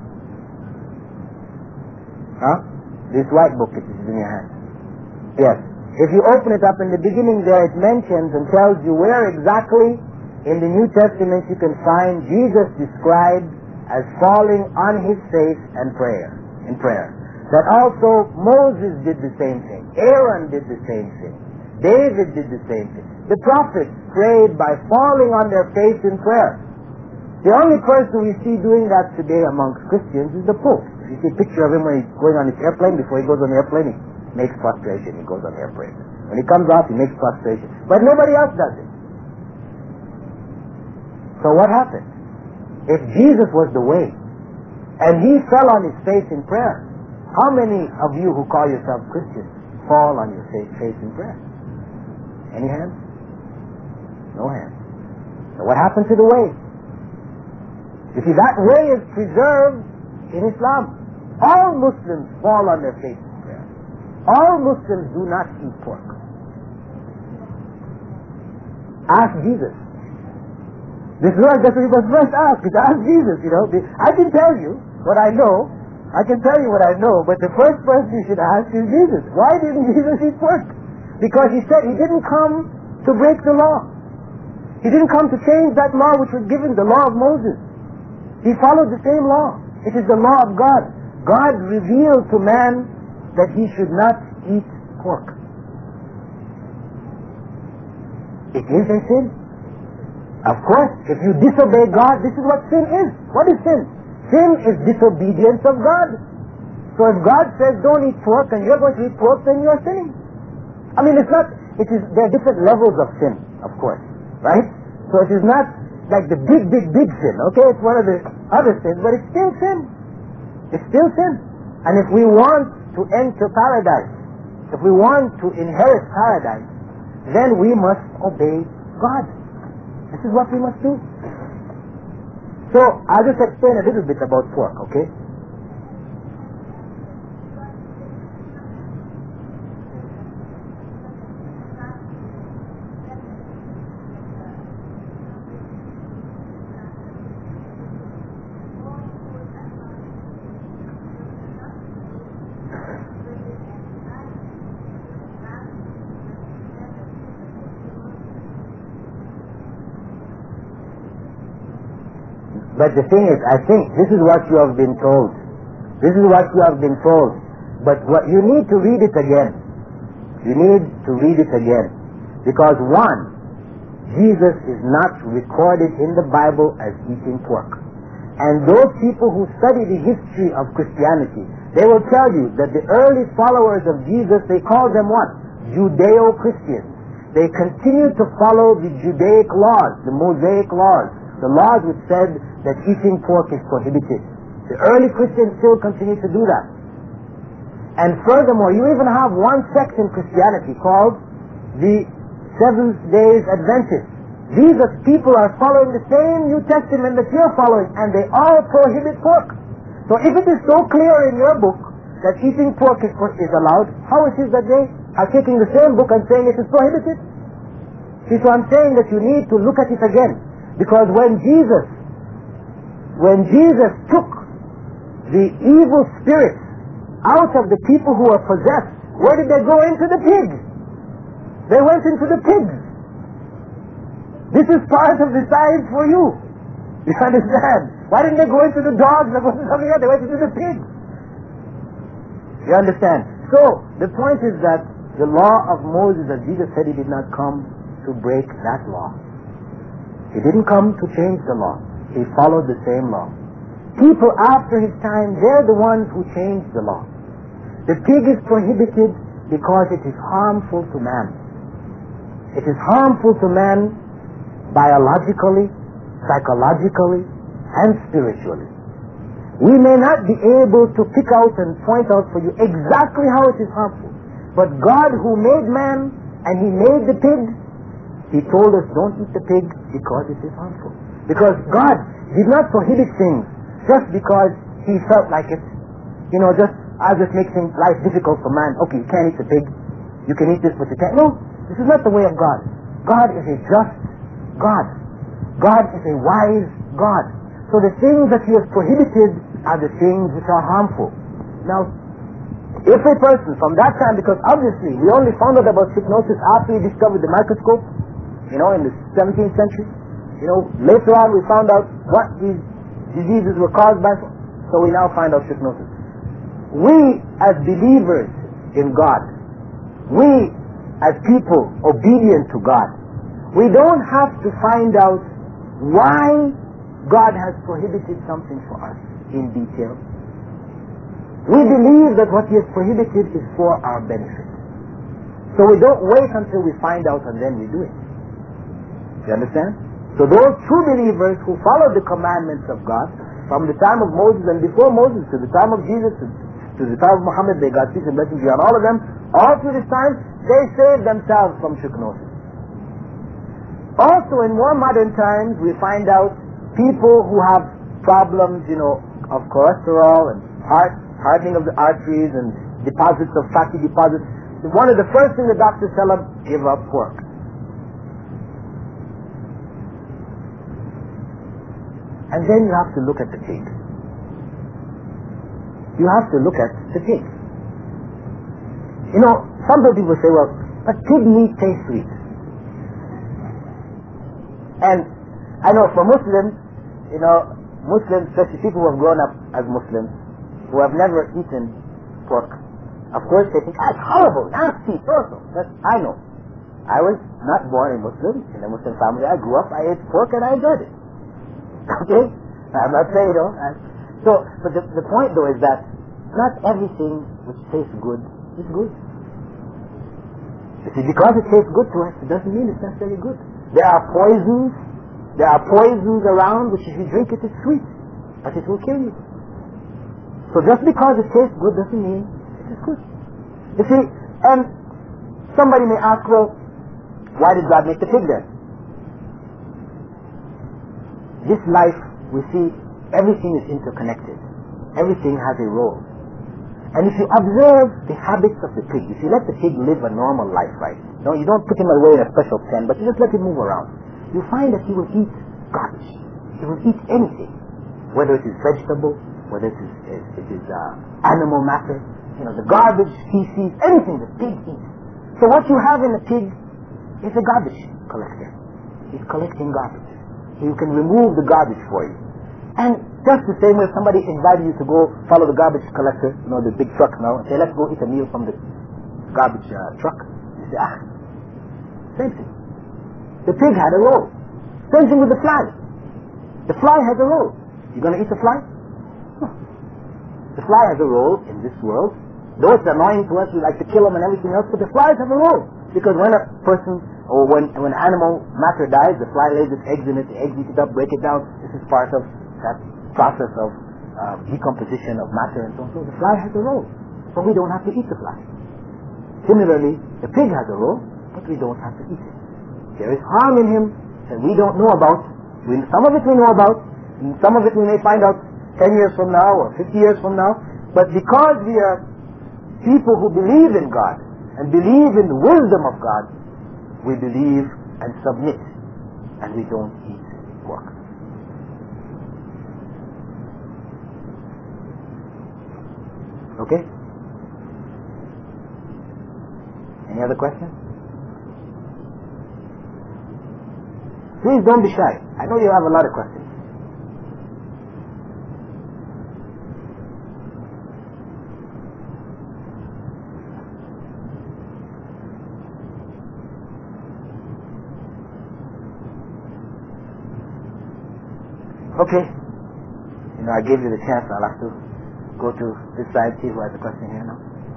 This white book which is in your hand. Yes. If you open it up in the beginning there, it mentions and tells you where exactly in the New Testament you can find Jesus described as falling on his face and in prayer. That also Moses did the same thing. Aaron did the same thing. David did the same thing. The prophets prayed by falling on their face in prayer. The only person we see doing that today amongst Christians is the Pope. You see a picture of him when he's going on his airplane. Before he goes on the airplane, he makes prostration. He goes on the airplane. When he comes off, he makes prostration. But nobody else does it. So what happened? If Jesus was the way, and he fell on his face in prayer, how many of you who call yourself Christians fall on your face in prayer? Any hands? No hands. So what happened to the way? You see, that way is preserved in Islam. All Muslims fall on their face in prayer. All Muslims do not eat pork. Ask Jesus. This verse, that's what you must first ask. Ask Jesus, I can tell you what I know. I can tell you what I know, but the first person you should ask is Jesus. Why didn't Jesus eat pork? Because he said he didn't come to break the law. He didn't come to change that law which was given, the law of Moses. He followed the same law. It is the law of God. God revealed to man that he should not eat pork. It is a sin. Of course, if you disobey God, this is what sin is. What is sin? Sin is disobedience of God. So if God says don't eat pork and you're going to eat pork, then you're sinning. I mean, there are different levels of sin, of course, right? So it is not like the big sin, okay? It's one of the other sins, but it's still sin. It's still sin. And if we want to enter paradise, if we want to inherit paradise, then we must obey God. This is what we must do. So, I'll just explain a little bit about pork, okay? But the thing is, I think this is what you have been told. This is what you have been told. But what you need to read it again. You need to read it again. Because one, Jesus is not recorded in the Bible as eating pork. And those people who study the history of Christianity, they will tell you that the early followers of Jesus, they called them what? Judeo-Christians. They continued to follow the Judaic laws, the Mosaic laws, the laws which said that eating pork is prohibited. The early Christians still continue to do that. And furthermore, you even have one sect in Christianity called the Seventh-day Adventists. These people are following the same New Testament that you're following, and they all prohibit pork. So if it is so clear in your book that eating pork is allowed, how is it that they are taking the same book and saying it is prohibited? See, so I'm saying that you need to look at it again. Because when Jesus took the evil spirits out of the people who were possessed, where did they go? Into the pigs. They went into the pigs. This is part of the science for you. You understand? Why didn't they go into the dogs? They went into something else. They went into the pigs. You understand? So, the point is that the law of Moses, as Jesus said, he did not come to break that law. He didn't come to change the law. He followed the same law. People after his time, they're the ones who changed the law. The pig is prohibited because it is harmful to man. It is harmful to man biologically, psychologically, and spiritually. We may not be able to pick out and point out for you exactly how it is harmful. But God, who made man and he made the pig, he told us don't eat the pig because it is harmful. Because God did not prohibit things just because he felt like it. I'll just make life difficult for man. Okay, you can't eat the pig. You can eat this, but you can't. No, this is not the way of God. God is a just God. God is a wise God. So the things that he has prohibited are the things which are harmful. Now, if a person from that time, because obviously we only found out about hypnosis after we discovered the microscope, in the 17th century. Later on we found out what these diseases were caused by, so we now find out hypnosis. We as believers in God, we as people obedient to God, we don't have to find out why God has prohibited something for us in detail. We believe that what he has prohibited is for our benefit. So we don't wait until we find out and then we do it. You understand? So those true believers who follow the commandments of God, from the time of Moses and before Moses to the time of Jesus to the time of Muhammad, they got peace and blessings on all of them, all through this time, they saved themselves from shirknosis. Also, in more modern times, we find out people who have problems, of cholesterol and hardening of the arteries and deposits of fatty deposits. One of the first things the doctors tell them, give up pork. And then you have to look at the pig. You have to look at the pig. Some people say, well, but pig meat tastes sweet. And I know for Muslims, Muslims, especially people who have grown up as Muslims, who have never eaten pork, of course they think, it's horrible, nasty, awful. But I know. I was not born a Muslim, in a Muslim family. I grew up, I ate pork and I enjoyed it. Okay? I'm not saying, but the point though is that not everything which tastes good is good. You see, because it tastes good to us, it doesn't mean it's necessarily good. There are poisons around which if you drink it, it's sweet, but it will kill you. So just because it tastes good doesn't mean it is good. You see, and somebody may ask, well, why did God make the pig then? This life, we see, everything is interconnected. Everything has a role. And if you observe the habits of the pig, if you let the pig live a normal life, right? No, you don't put him away in a special pen, but you just let him move around. You find that he will eat garbage. He will eat anything, whether it is vegetable, whether it is animal matter, the garbage, feces, anything the pig eats. So what you have in a pig is a garbage collector. He's collecting garbage. He can remove the garbage for you. And just the same way if somebody invited you to go follow the garbage collector, the big truck now, and say, let's go eat a meal from the garbage truck. You say, same thing. The pig had a role. Same thing with the fly. The fly has a role. You going to eat the fly? No. The fly has a role in this world. Though it's annoying to us, we like to kill them and everything else, but the flies have a role. Because when a person, or when animal matter dies, the fly lays its eggs in it, the eggs eat it up, break it down. This is part of that process of decomposition of matter and so on. So the fly has a role, but we don't have to eat the fly. Similarly, the pig has a role, but we don't have to eat it. There is harm in him that we don't know about. Some of it we know about, and some of it we may find out 10 years from now or 50 years from now. But because we are people who believe in God and believe in the wisdom of God, we believe and submit, and we don't eat pork. Okay? Any other questions? Please don't be shy. I know you have a lot of questions. Okay. I gave you the chance. I'll have to go to this side, see who has a question here now.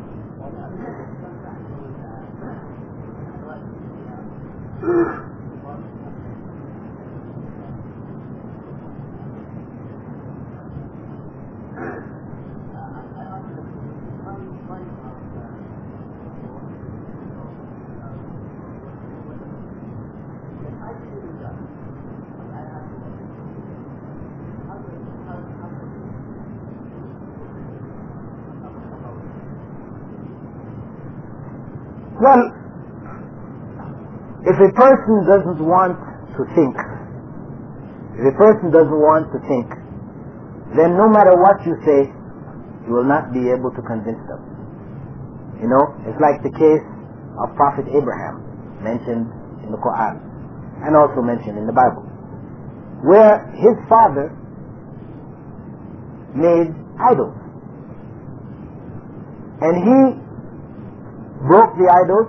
Well, if a person doesn't want to think, then no matter what you say, you will not be able to convince them. It's like the case of Prophet Abraham, mentioned in the Quran, and also mentioned in the Bible, where his father made idols. And he broke the idols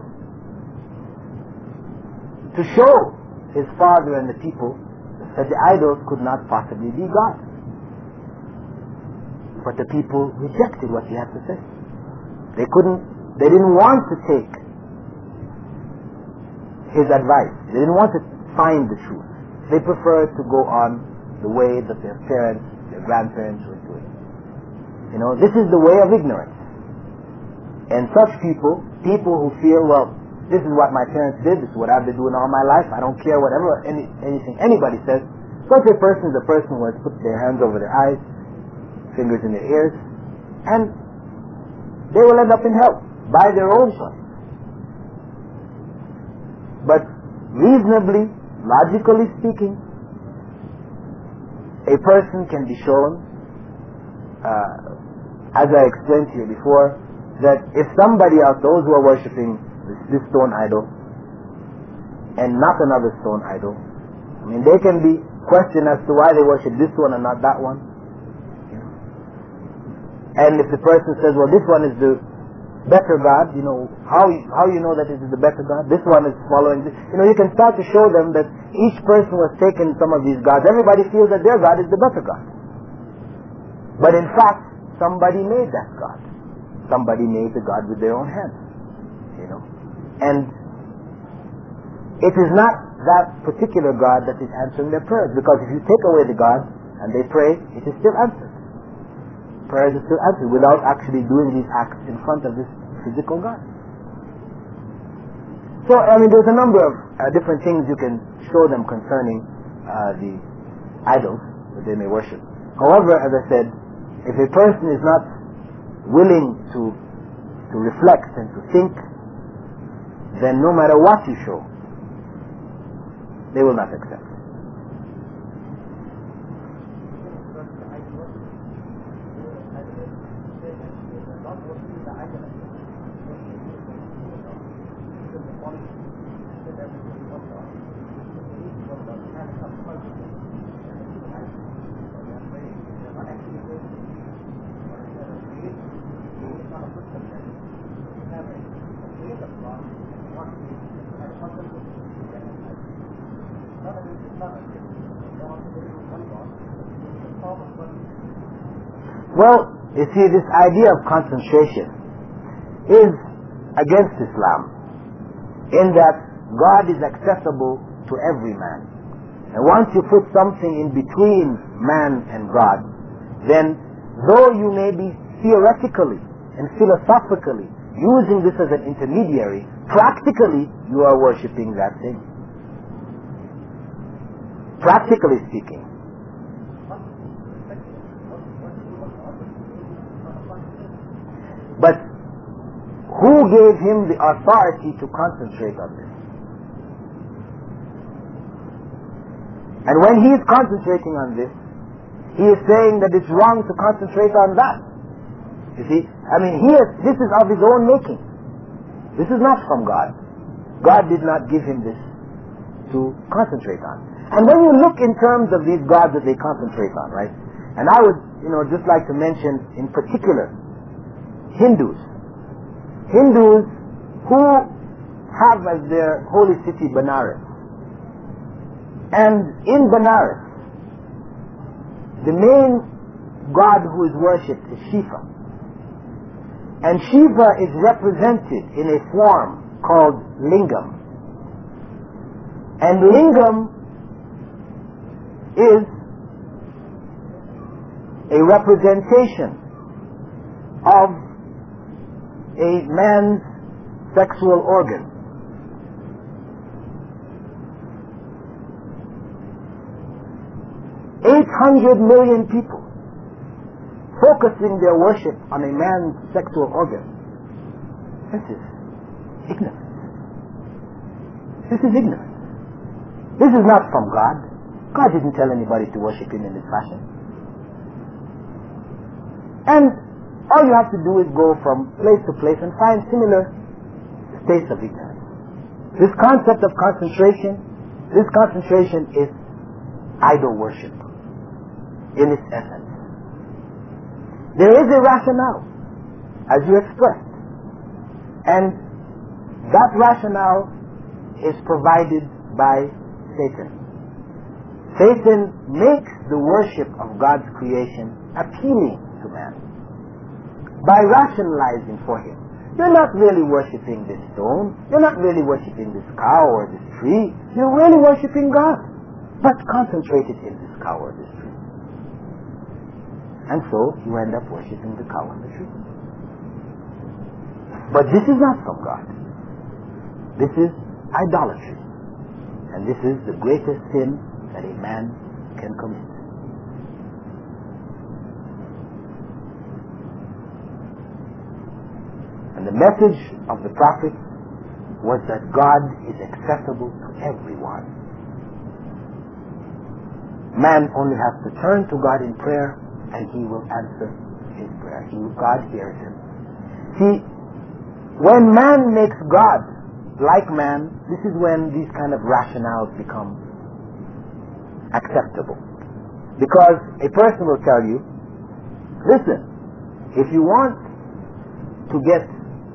to show his father and the people that the idols could not possibly be God. But the people rejected what he had to say. They didn't want to take his advice. They didn't want to find the truth. They preferred to go on the way that their parents, their grandparents were doing. This is the way of ignorance. And such people who feel, well, this is what my parents did, this is what I've been doing all my life, I don't care whatever anything anybody says. Such a person is a person who has put their hands over their eyes, fingers in their ears, and they will end up in hell by their own choice. But reasonably, logically speaking, a person can be shown, as I explained to you before, that if somebody else, those who are worshipping this stone idol and not another stone idol, they can be questioned as to why they worship this one and not that one. And if the person says, well, this one is the better God, how you know that it is the better God? This one is following this. You can start to show them that each person was taking some of these gods. Everybody feels that their God is the better God. But in fact, somebody made that God. Somebody made the God with their own hands, and it is not that particular God that is answering their prayers, because if you take away the God and they pray, it is still answered. Prayers are still answered without actually doing these acts in front of this physical God. So, there's a number of different things you can show them concerning the idols that they may worship. However, as I said, if a person is not willing to reflect and to think, then no matter what you show, they will not accept. Well, you see, this idea of concentration is against Islam, in that God is accessible to every man. And once you put something in between man and God, then though you may be theoretically and philosophically using this as an intermediary, practically you are worshipping that thing. Practically speaking. But who gave him the authority to concentrate on this? And when he is concentrating on this, he is saying that it's wrong to concentrate on that. You see, I mean, this is of his own making. This is not from God. God did not give him this to concentrate on. And when you look in terms of these gods that they concentrate on, right? And I would, just like to mention in particular Hindus. Hindus who have as their holy city Benares. And in Benares, the main god who is worshipped is Shiva. And Shiva is represented in a form called Lingam. And Lingam is a representation of a man's sexual organ. $800 million people focusing their worship on a man's sexual organ. This is ignorance. This is ignorance. This is not from God. God didn't tell anybody to worship him in this fashion. And all you have to do is go from place to place and find similar states of ignorance. This concept of concentration is idol worship in its essence. There is a rationale, as you expressed, and that rationale is provided by Satan. Satan makes the worship of God's creation appealing to man by rationalizing for him. You're not really worshiping this stone. You're not really worshiping this cow or this tree. You're really worshiping God, but concentrated in this cow or this tree. And so you end up worshiping the cow and the tree. But this is not from God. This is idolatry. And this is the greatest sin that a man can commit. And the message of the prophet was that God is accessible to everyone. Man only has to turn to God in prayer, and he will answer his prayer. God hears him. See, when man makes God like man, this is when these kind of rationales become acceptable. Because a person will tell you, listen, if you want to get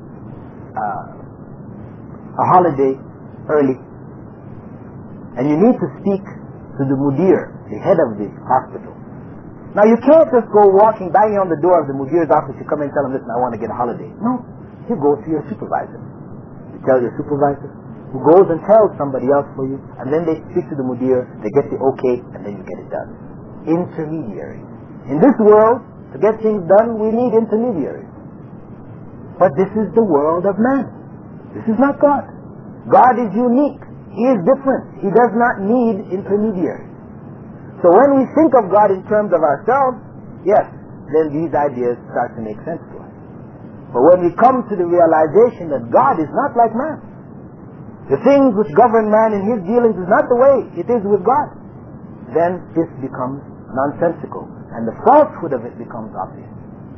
a holiday early, and you need to speak to the mudir, the head of the hospital. Now you can't just go walking, banging on the door of the mudir's office, you come and tell him, listen, I want to get a holiday. No, you go to your supervisor. You tell your supervisor, who goes and tells somebody else for you, and then they speak to the mudir, they get the okay, and then you get it done. Intermediaries. In this world, to get things done, we need intermediaries. But this is the world of man. This is not God. God is unique. He is different. He does not need intermediaries. So when we think of God in terms of ourselves, yes, then these ideas start to make sense to us. But when we come to the realization that God is not like man, the things which govern man in his dealings is not the way it is with God, then this becomes nonsensical, and the falsehood of it becomes obvious.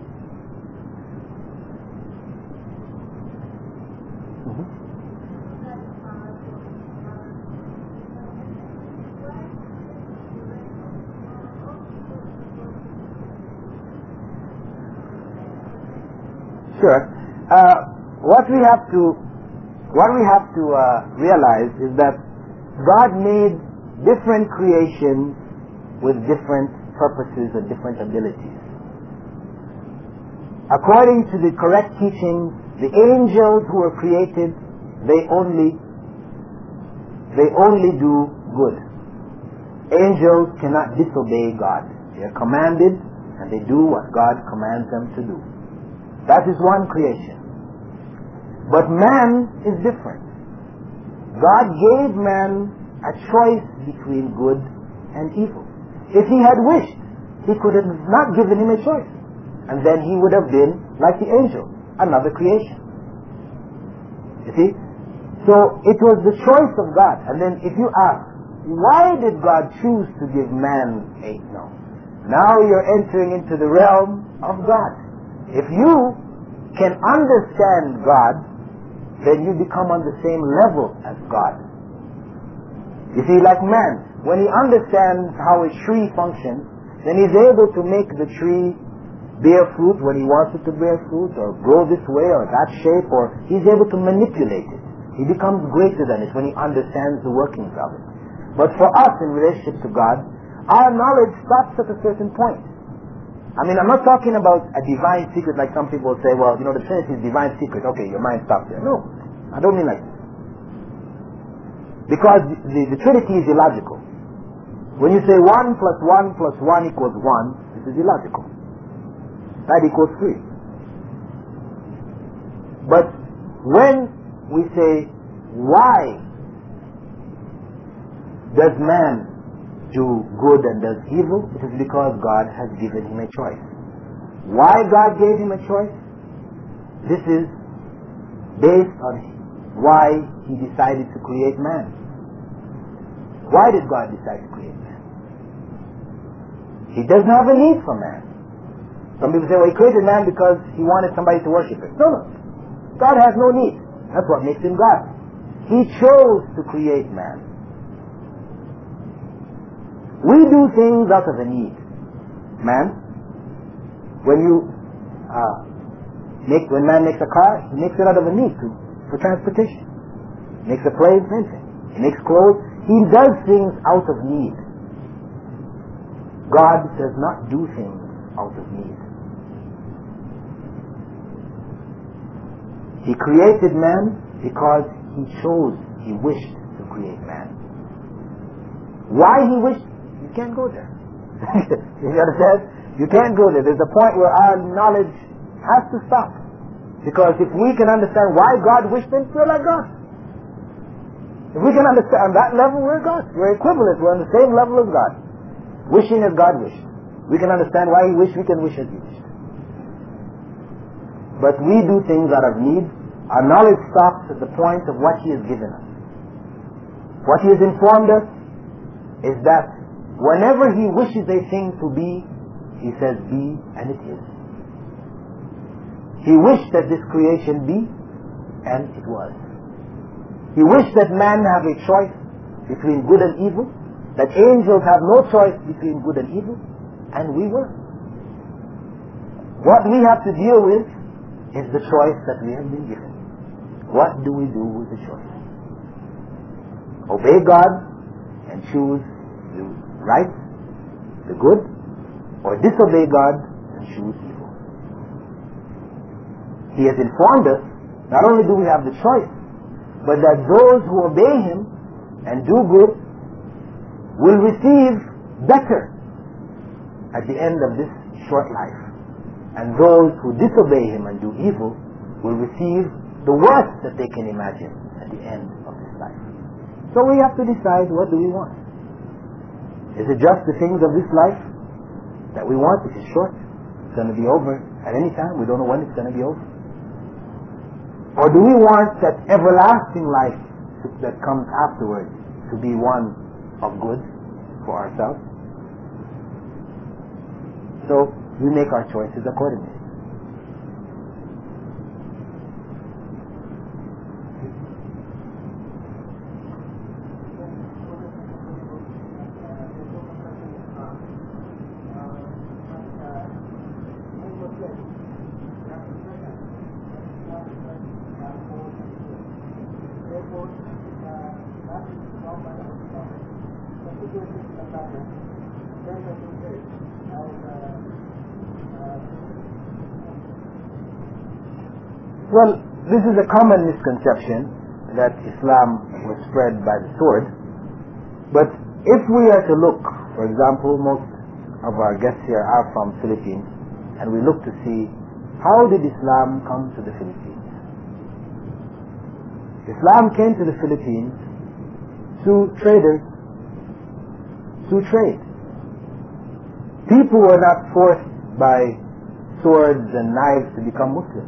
Sure. What we have to realize is that God made different creations with different purposes and different abilities. According to the correct teachings, the angels who were created, they only do good. Angels cannot disobey God. They are commanded and they do what God commands them to do. That is one creation. But man is different. God gave man a choice between good and evil. If he had wished, he could have not given him a choice. And then he would have been like the angel, another creation. You see? So it was the choice of God. And then if you ask, why did God choose to give man a no? Now you're entering into the realm of God. If you can understand God, then you become on the same level as God. You see, like man, when he understands how a tree functions, then he's able to make the tree bear fruit when he wants it to bear fruit, or grow this way or that shape, or he's able to manipulate it. He becomes greater than it when he understands the workings of it. But for us in relationship to God, our knowledge stops at a certain point. I mean, I'm not talking about a divine secret like some people say, well, you know, the Trinity is divine secret. Okay, your mind stops there. No, I don't mean like that. Because the Trinity is illogical. When you say 1 plus 1 plus 1 equals 1, this is illogical. That equals 3. But when we say, why does man do good and does evil? It is because God has given him a choice. Why God gave him a choice? This is based on why he decided to create man. Why did God decide to create man? He doesn't have a need for man. Some people say, well, he created man because he wanted somebody to worship him. No, no. God has no need. That's what makes him God. He chose to create man. We do things out of a need. Man, when man makes a car, he makes it out of a need for transportation. He makes a plane, same thing. He makes clothes. He does things out of need. God does not do things out of need. He created man because he chose, he wished to create man. Why he wished? You can't go there. You understand? You can't go there. There's a point where our knowledge has to stop. Because if we can understand why God wished him, we're like God. If we can understand on that level, we're God. We're equivalent. We're on the same level as God. Wishing as God wished. We can understand why he wished, we can wish as he wished. But we do things out of need. Our knowledge stops at the point of what he has given us. What he has informed us is that whenever he wishes a thing to be, he says be, and it is. He wished that this creation be, and it was. He wished that man have a choice between good and evil, that angels have no choice between good and evil, and we were. What we have to deal with is the choice that we have been given. What do we do with the choice? Obey God and choose the right, the good, or disobey God and choose evil. He has informed us, not only do we have the choice, but that those who obey him and do good will receive better at the end of this short life. And those who disobey him and do evil will receive the worst that they can imagine at the end of this life. So we have to decide, what do we want? Is it just the things of this life that we want, which is short? It's going to be over at any time. We don't know when it's going to be over. Or do we want that everlasting life that comes afterwards to be one of good for ourselves? So we make our choices accordingly. Well, this is a common misconception that Islam was spread by the sword. But if we are to look, for example, most of our guests here are from Philippines, and we look to see how did Islam come to the Philippines. Islam came to the Philippines through traders, through trade. People were not forced by swords and knives to become Muslims.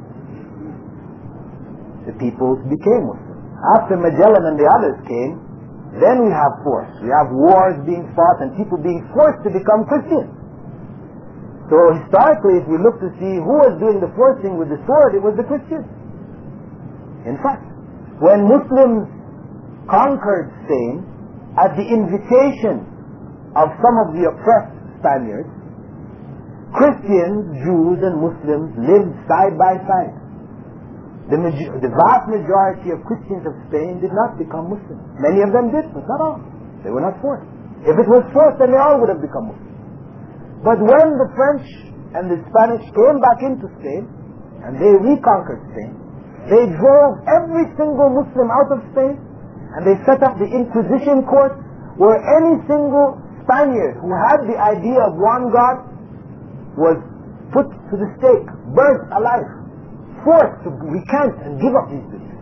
The people became Muslims. After Magellan and the others came, then we have force. We have wars being fought and people being forced to become Christians. So historically, if we look to see who was doing the forcing with the sword, it was the Christians. In fact, when Muslims conquered Spain at the invitation of some of the oppressed Spaniards, Christians, Jews and Muslims lived side by side. The vast majority of Christians of Spain did not become Muslims. Many of them did, but not all. They were not forced. If it was forced, then they all would have become Muslims. But when the French and the Spanish came back into Spain, and they reconquered Spain, they drove every single Muslim out of Spain, and they set up the Inquisition court, where any single Spaniard who had the idea of one God was put to the stake, burnt alive, forced to recant and give up these beliefs.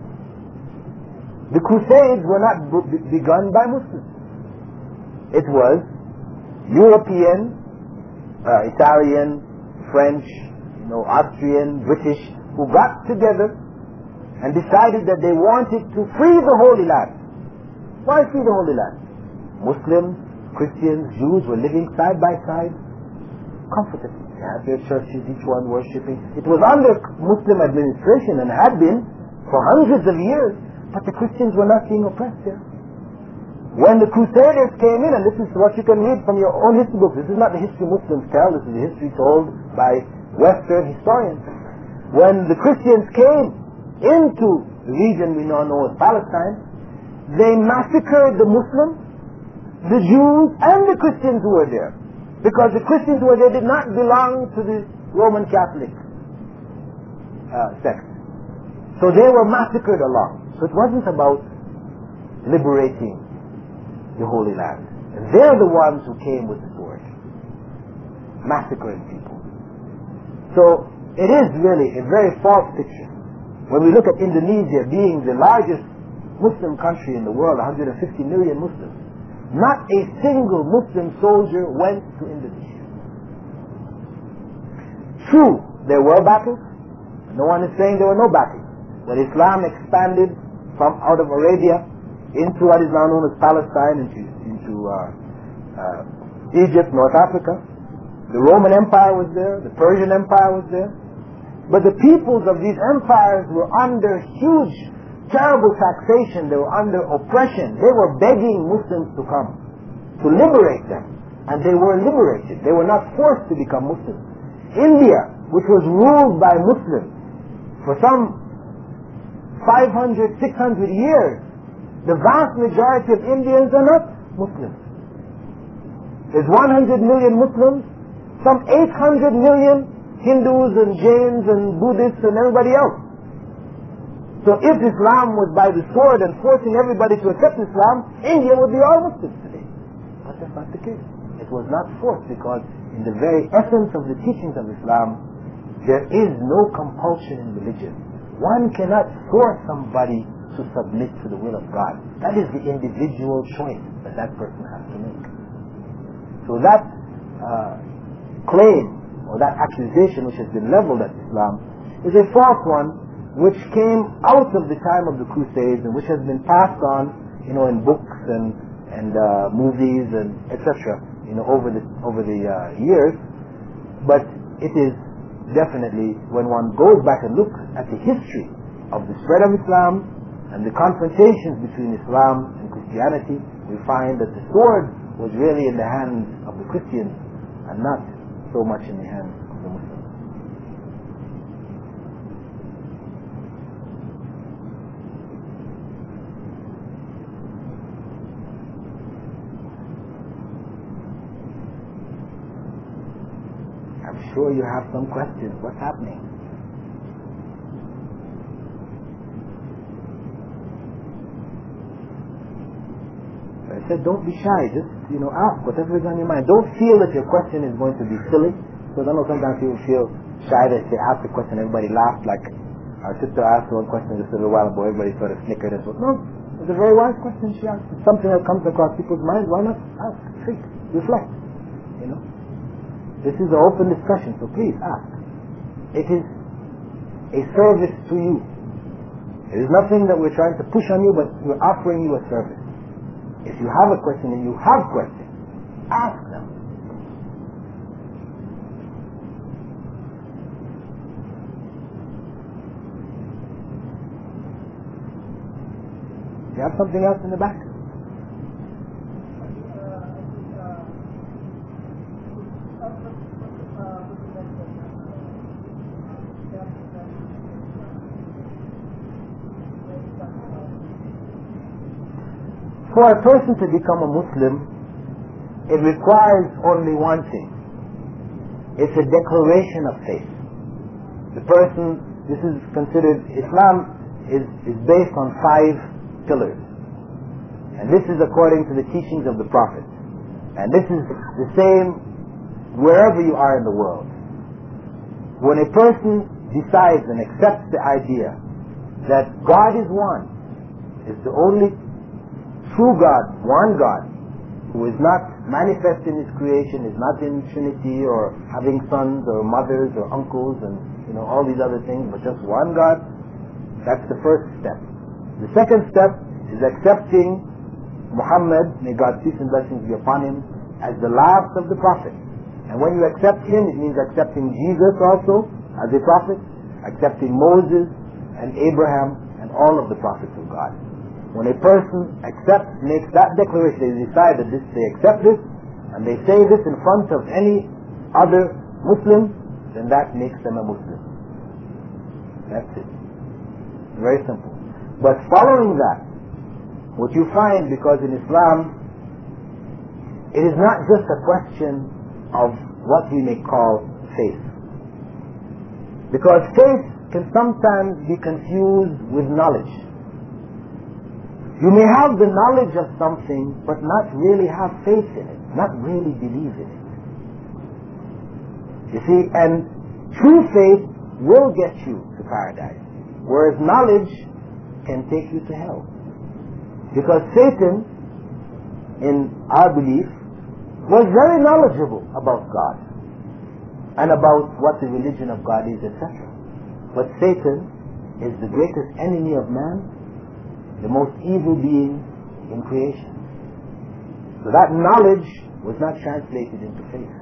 The Crusades were not begun by Muslims. It was European, Italian, French, Austrian, British, who got together and decided that they wanted to free the Holy Land. Why free the Holy Land? Muslims, Christians, Jews were living side by side comfortably. They had their churches, each one worshipping. It was under Muslim administration and had been for hundreds of years, but the Christians were not being oppressed there. When the Crusaders came in, and this is what you can read from your own history books, this is not the history Muslims tell, this is the history told by Western historians. When the Christians came into the region we now know as Palestine, they massacred the Muslims, the Jews, and the Christians who were there. Because the Christians who were there did not belong to the Roman Catholic sect. So they were massacred along. So it wasn't about liberating the Holy Land. And they're the ones who came with the sword, massacring people. So it is really a very false picture. When we look at Indonesia being the largest Muslim country in the world, 150 million Muslims, not a single Muslim soldier went to Indonesia. True, there were battles. No one is saying there were no battles. When Islam expanded from out of Arabia into what is now known as Palestine, into Egypt, North Africa, the Roman Empire was there, the Persian Empire was there. But the peoples of these empires were under huge, terrible taxation. They were under oppression. They were begging Muslims to come, to liberate them. And they were liberated. They were not forced to become Muslims. India, which was ruled by Muslims for some 500, 600 years, the vast majority of Indians are not Muslims. There's 100 million Muslims, some 800 million Hindus and Jains and Buddhists and everybody else. So if Islam was by the sword and forcing everybody to accept Islam, India would be all Muslims today. But that's not the case. It was not forced, because in the very essence of the teachings of Islam, there is no compulsion in religion. One cannot force somebody to submit to the will of God. That is the individual choice that that person has to make. So that claim, or that accusation which has been leveled at Islam, is a false one, which came out of the time of the Crusades and which has been passed on, in books and movies and etc. Over the years. But it is definitely, when one goes back and looks at the history of the spread of Islam and the confrontations between Islam and Christianity, we find that the sword was really in the hands of the Christians and not so much in the hands of the Muslims. I'm sure you have some questions. What's happening? I said, don't be shy. Just, ask whatever is on your mind. Don't feel that your question is going to be silly. Because I know sometimes people feel shy that they ask a question, everybody laughed. Like our sister asked one question just a little while ago, everybody sort of snickered and so, no, it's a very wise question she asked. It's something that comes across people's minds. Why not ask, think, reflect? This is an open discussion, so please ask. It is a service to you. It is nothing that we're trying to push on you, but we're offering you a service. If you have a question and you have questions, ask them. You have something else in the back? For a person to become a Muslim, it requires only one thing. It's a declaration of faith. The person, this is considered, Islam is based on 5 pillars. And this is according to the teachings of the Prophet. And this is the same wherever you are in the world. When a person decides and accepts the idea that God is one, is the only true God, one God, who is not manifest in His creation, is not in Trinity or having sons or mothers or uncles and all these other things, but just one God, that's the first step. The second step is accepting Muhammad, may God's peace and blessings be upon him, as the last of the prophets. And when you accept him, it means accepting Jesus also as a prophet, accepting Moses and Abraham and all of the prophets of God. When a person makes that declaration, they decide that they accept this, and they say this in front of any other Muslim, then that makes them a Muslim. That's it. Very simple. But following that, what you find, because in Islam, it is not just a question of what we may call faith. Because faith can sometimes be confused with knowledge. You may have the knowledge of something, but not really have faith in it, not really believe in it. You see, and true faith will get you to paradise, whereas knowledge can take you to hell. Because Satan, in our belief, was very knowledgeable about God and about what the religion of God is, etc. But Satan is the greatest enemy of man, the most evil being in creation. So that knowledge was not translated into faith.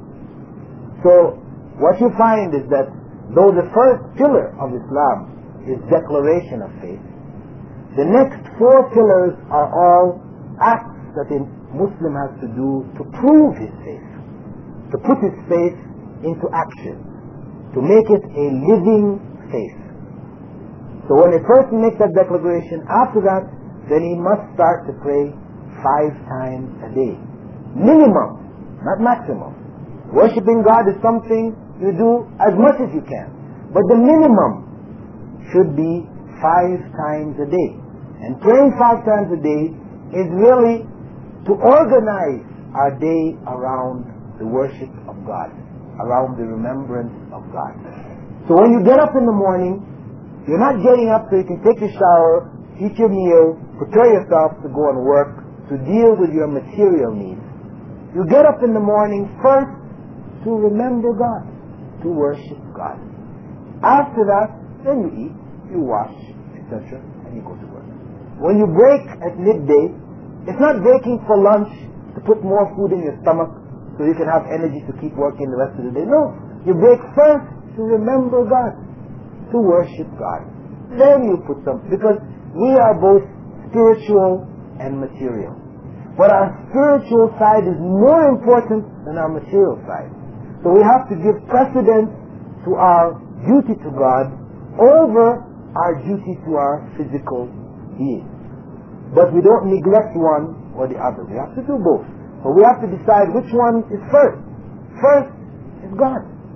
So what you find is that though the first pillar of Islam is declaration of faith, the next 4 pillars are all acts that a Muslim has to do to prove his faith, to put his faith into action, to make it a living faith. So when a person makes that declaration, after that, then he must start to pray 5 times a day. Minimum, not maximum. Worshipping God is something you do as much as you can. But the minimum should be 5 times a day. And praying 5 times a day is really to organize our day around the worship of God, around the remembrance of God. So when you get up in the morning, you're not getting up so you can take a shower, eat your meal, prepare yourself to go and work, to deal with your material needs. You get up in the morning first to remember God, to worship God. After that, then you eat, you wash, etc., and you go to work. When you break at midday, it's not breaking for lunch to put more food in your stomach so you can have energy to keep working the rest of the day. No, you break first to remember God, to worship God. Then you put some, because we are both spiritual and material. But our spiritual side is more important than our material side. So we have to give precedence to our duty to God over our duty to our physical being. But we don't neglect one or the other. We have to do both. But we have to decide which one is first. First is God.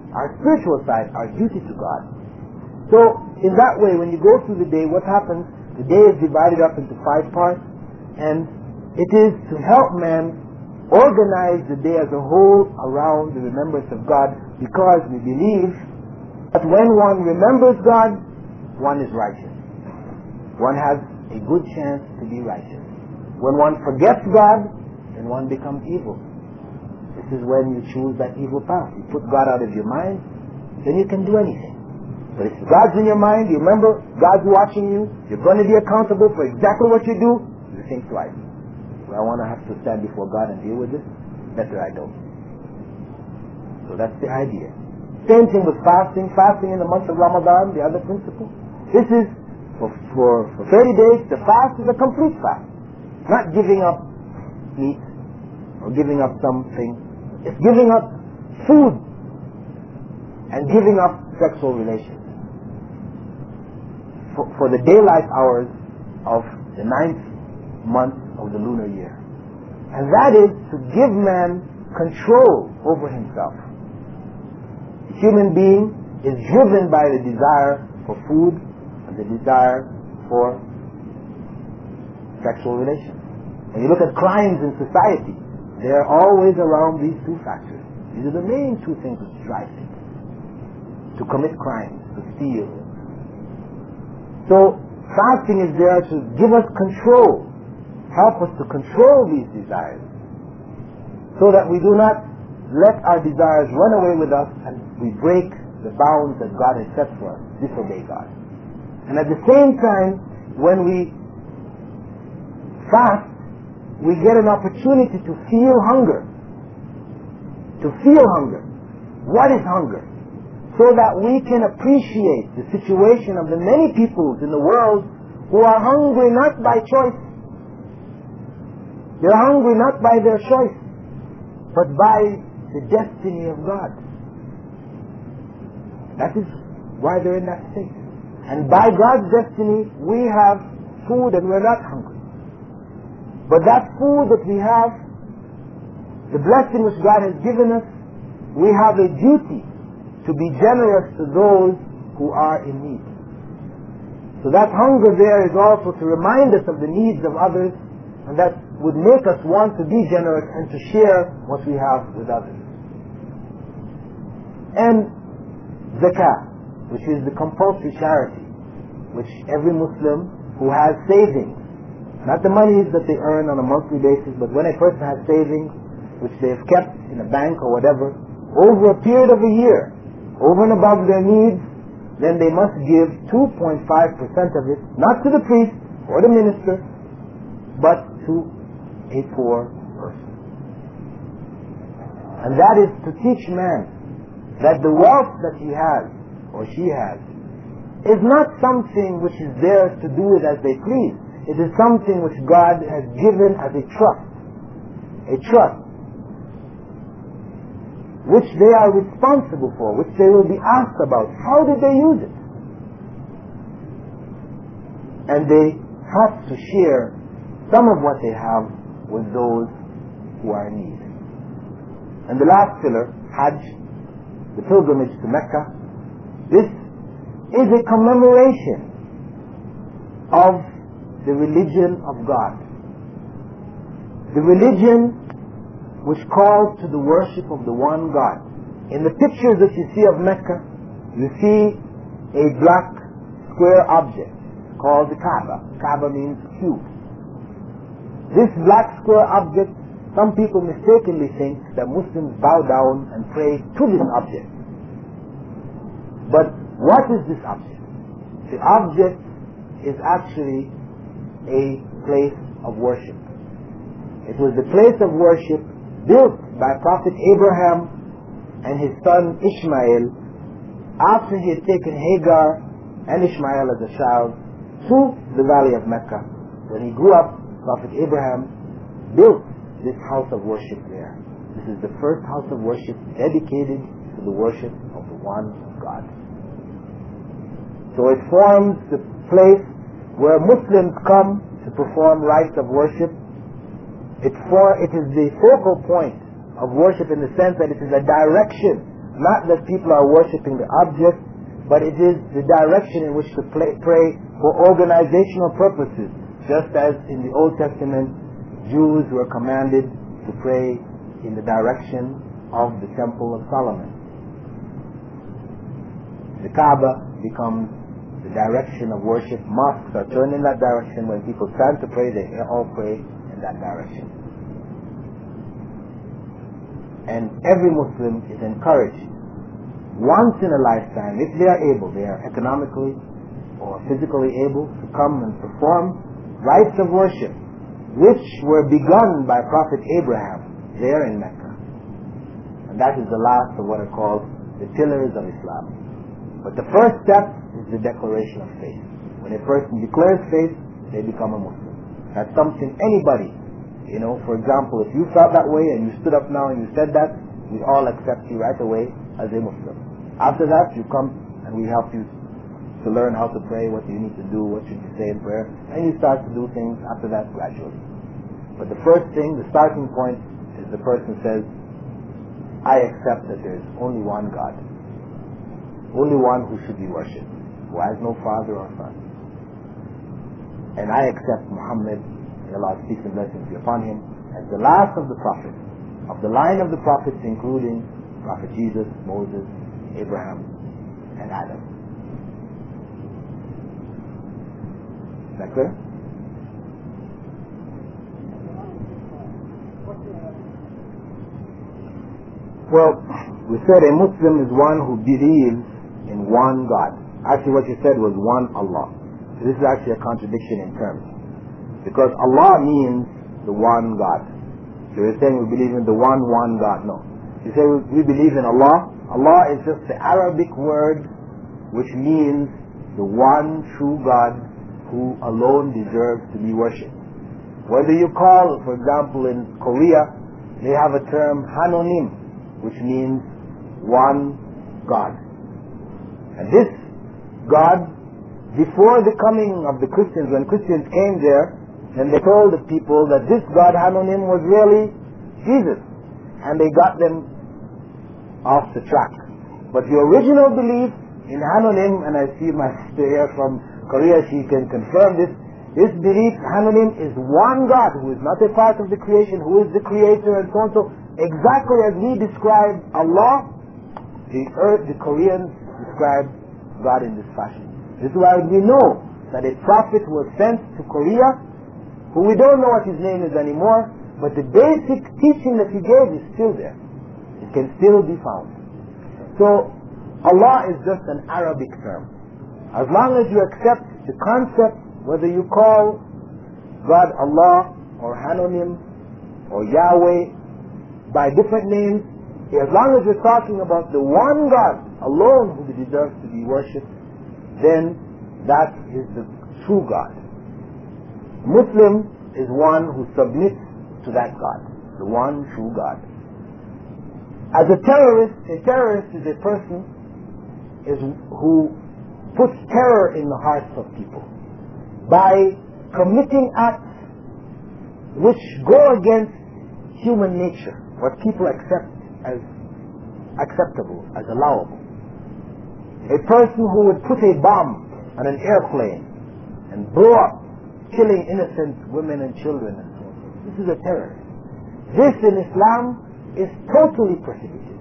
our spiritual side, our duty to God. So, in that way, when you go through the day, what happens? The day is divided up into 5 parts, and it is to help man organize the day as a whole around the remembrance of God, because we believe that when one remembers God, one is righteous. One has a good chance to be righteous. When one forgets God, then one becomes evil. This is when you choose that evil path. You put God out of your mind, then you can do anything. But if God's in your mind, you remember God's watching you, you're going to be accountable for exactly what you do, you think twice. Well, I want to have to stand before God and deal with this? Better I don't. So that's the idea. Same thing with fasting. Fasting in the month of Ramadan, the other principle. This is for 30 days, the fast is a complete fast. Not giving up meat or giving up something. It's giving up food and giving up sexual relations for the daylight hours of the 9th month of the lunar year. And that is to give man control over himself. The human being is driven by the desire for food and the desire for sexual relations. When you look at crimes in society, they are always around these 2 factors. These are the main 2 things which drive it. To commit crimes, to steal. So, fasting is there to give us control, help us to control these desires, so that we do not let our desires run away with us and we break the bounds that God has set for us, disobey God. And at the same time, when we fast, we get an opportunity to feel hunger. To feel hunger. What is hunger? So that we can appreciate the situation of the many peoples in the world who are hungry not by choice. They're hungry not by their choice, but by the destiny of God. That is why they're in that state. And by God's destiny, we have food and we're not hungry. But that food that we have, the blessing which God has given us, we have a duty to be generous to those who are in need. So that hunger there is also to remind us of the needs of others, and that would make us want to be generous and to share what we have with others. And zakah, which is the compulsory charity, which every Muslim who has savings, not the money that they earn on a monthly basis, but when a person has savings, which they have kept in a bank or whatever, over a period of a year, over and above their needs, then they must give 2.5% of it, not to the priest or the minister, but to a poor person. And that is to teach man that the wealth that he has, or she has, is not something which is theirs to do it as they please. It is something which God has given as a trust. A trust which they are responsible for, which they will be asked about. How did they use it? And they have to share some of what they have with those who are in need. And the last pillar, Hajj, the pilgrimage to Mecca, this is a commemoration of the religion of God. The religion which calls to the worship of the one God. In the pictures that you see of Mecca, you see a black square object called the Kaaba. Kaaba means cube. This black square object, some people mistakenly think that Muslims bow down and pray to this object. But what is this object? The object is actually a place of worship. It was the place of worship built by Prophet Abraham and his son Ishmael after he had taken Hagar and Ishmael as a child to the valley of Mecca. When he grew up, Prophet Abraham built this house of worship there. This is the first house of worship dedicated to the worship of the one God. So it forms the place where Muslims come to perform rites of worship. It is the focal point of worship in the sense that it is a direction not that people are worshipping the object, but it is the direction in which to pray for organizational purposes. Just as in the Old Testament, Jews were commanded to pray in the direction of the Temple of Solomon. The Kaaba becomes the direction of worship. Mosques are turned in that direction. When people stand to pray, they all pray in that direction. And every Muslim is encouraged, once in a lifetime, if they are able, they are economically or physically able, to come and perform rites of worship, which were begun by Prophet Abraham there in Mecca. And that is the last of what are called the pillars of Islam. But the first step is the declaration of faith. When a person declares faith, they become a Muslim. That's something anybody, for example, if you felt that way and you stood up now and you said that, we all accept you right away as a Muslim. After that, you come and we help you to learn how to pray, what you need to do, what you should say in prayer, and you start to do things after that gradually. But the first thing, the starting point, is the person says, I accept that there is only one God, only one who should be worshipped, who has no father or son. And I accept Muhammad, may Allah's peace and blessings be upon him, as the last of the prophets, of the line of the prophets, including Prophet Jesus, Moses, Abraham, and Adam. Is that clear? Well, we said a Muslim is one who believes in one God. Actually, what you said was one Allah. So this is actually a contradiction in terms, because Allah means the one God. So you're saying we believe in the one God. No. You say we believe in Allah. Allah is just the Arabic word which means the one true God who alone deserves to be worshipped. Whether you call, for example, in Korea, they have a term Hanonim, which means one God. And this God, before the coming of the Christians, when Christians came there, and they told the people that this God Hanonim was really Jesus, and they got them off the track. But the original belief in Hanonim, and I see my sister here from Korea, she can confirm this belief, Hanonim, is one God who is not a part of the creation, who is the creator, and so on. So exactly as we describe Allah, the Koreans describe God in this fashion. This is why we know that a prophet was sent to Korea, who we don't know what his name is anymore, but the basic teaching that he gave is still there. It can still be found. So Allah is just an Arabic term. As long as you accept the concept, whether you call God Allah or Hanonim or Yahweh by different names, as long as you're talking about the one God alone who deserves to be worshipped, then that is the true God. Muslim is one who submits to that God, the one true God. As a terrorist is a person who puts terror in the hearts of people by committing acts which go against human nature, what people accept as acceptable, as allowable. A person who would put a bomb on an airplane and blow up, killing innocent women and children and so on. This is a terrorist. This in Islam is totally prohibited.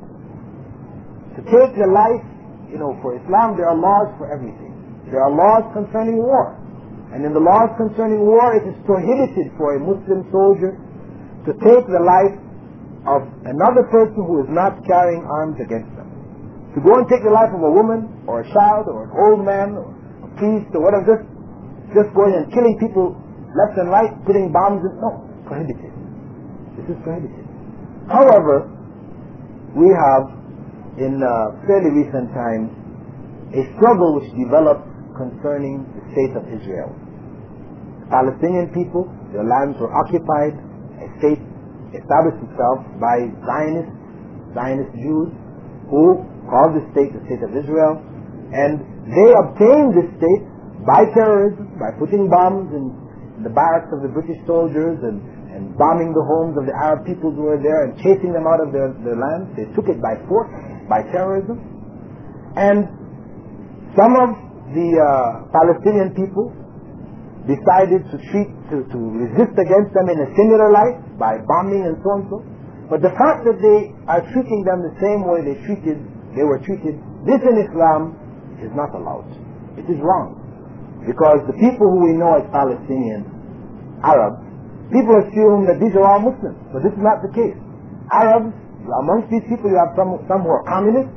To take the life, for Islam there are laws for everything. There are laws concerning war. And in the laws concerning war, it is prohibited for a Muslim soldier to take the life of another person who is not carrying arms against them. To go and take the life of a woman, or a child, or an old man, or a priest, or whatever, just going and killing people left and right, putting bombs in, no, prohibited. This is prohibited. However, we have in fairly recent times a struggle which developed concerning the state of Israel. The Palestinian people, their lands were occupied, a state established itself by Zionist Jews, who called the state of Israel, and they obtained this state by terrorism, by putting bombs in the barracks of the British soldiers and bombing the homes of the Arab peoples who were there and chasing them out of their land. They took it by force. by terrorism. And some of the Palestinian people decided to resist against them in a similar light by bombing and so and so. But the fact that they are treating them the same way they were treated, this in Islam is not allowed. It is wrong. Because the people who we know as Palestinians, Arabs, people assume that these are all Muslims. But this is not the case. Arabs, amongst these people you have some who are communists.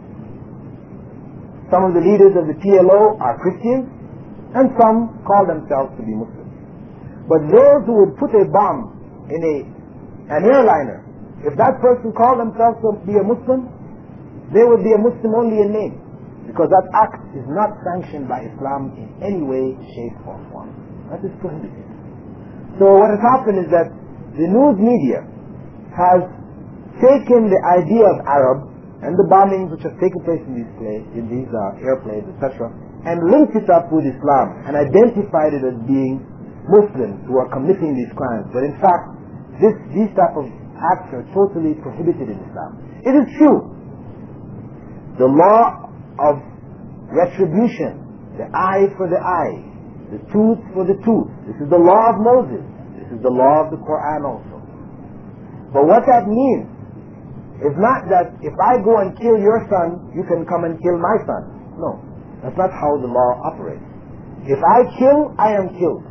Some of the leaders of the PLO are Christians, and some call themselves to be Muslims. But those who would put a bomb in an airliner, if that person called themselves to be a Muslim, they would be a Muslim only in name, because that act is not sanctioned by Islam in any way, shape, or form. That is prohibited. So what has happened is that the news media has taken the idea of Arab and the bombings which have taken place in these airplanes, etc., and linked it up with Islam and identified it as being Muslims who are committing these crimes. But in fact, these type of acts are totally prohibited in Islam. It is true. The law of retribution, the eye for the eye, the tooth for the tooth. This is the law of Moses. This is the law of the Quran also. But what that means is not that if I go and kill your son, you can come and kill my son. No, that's not how the law operates. If I kill, I am killed.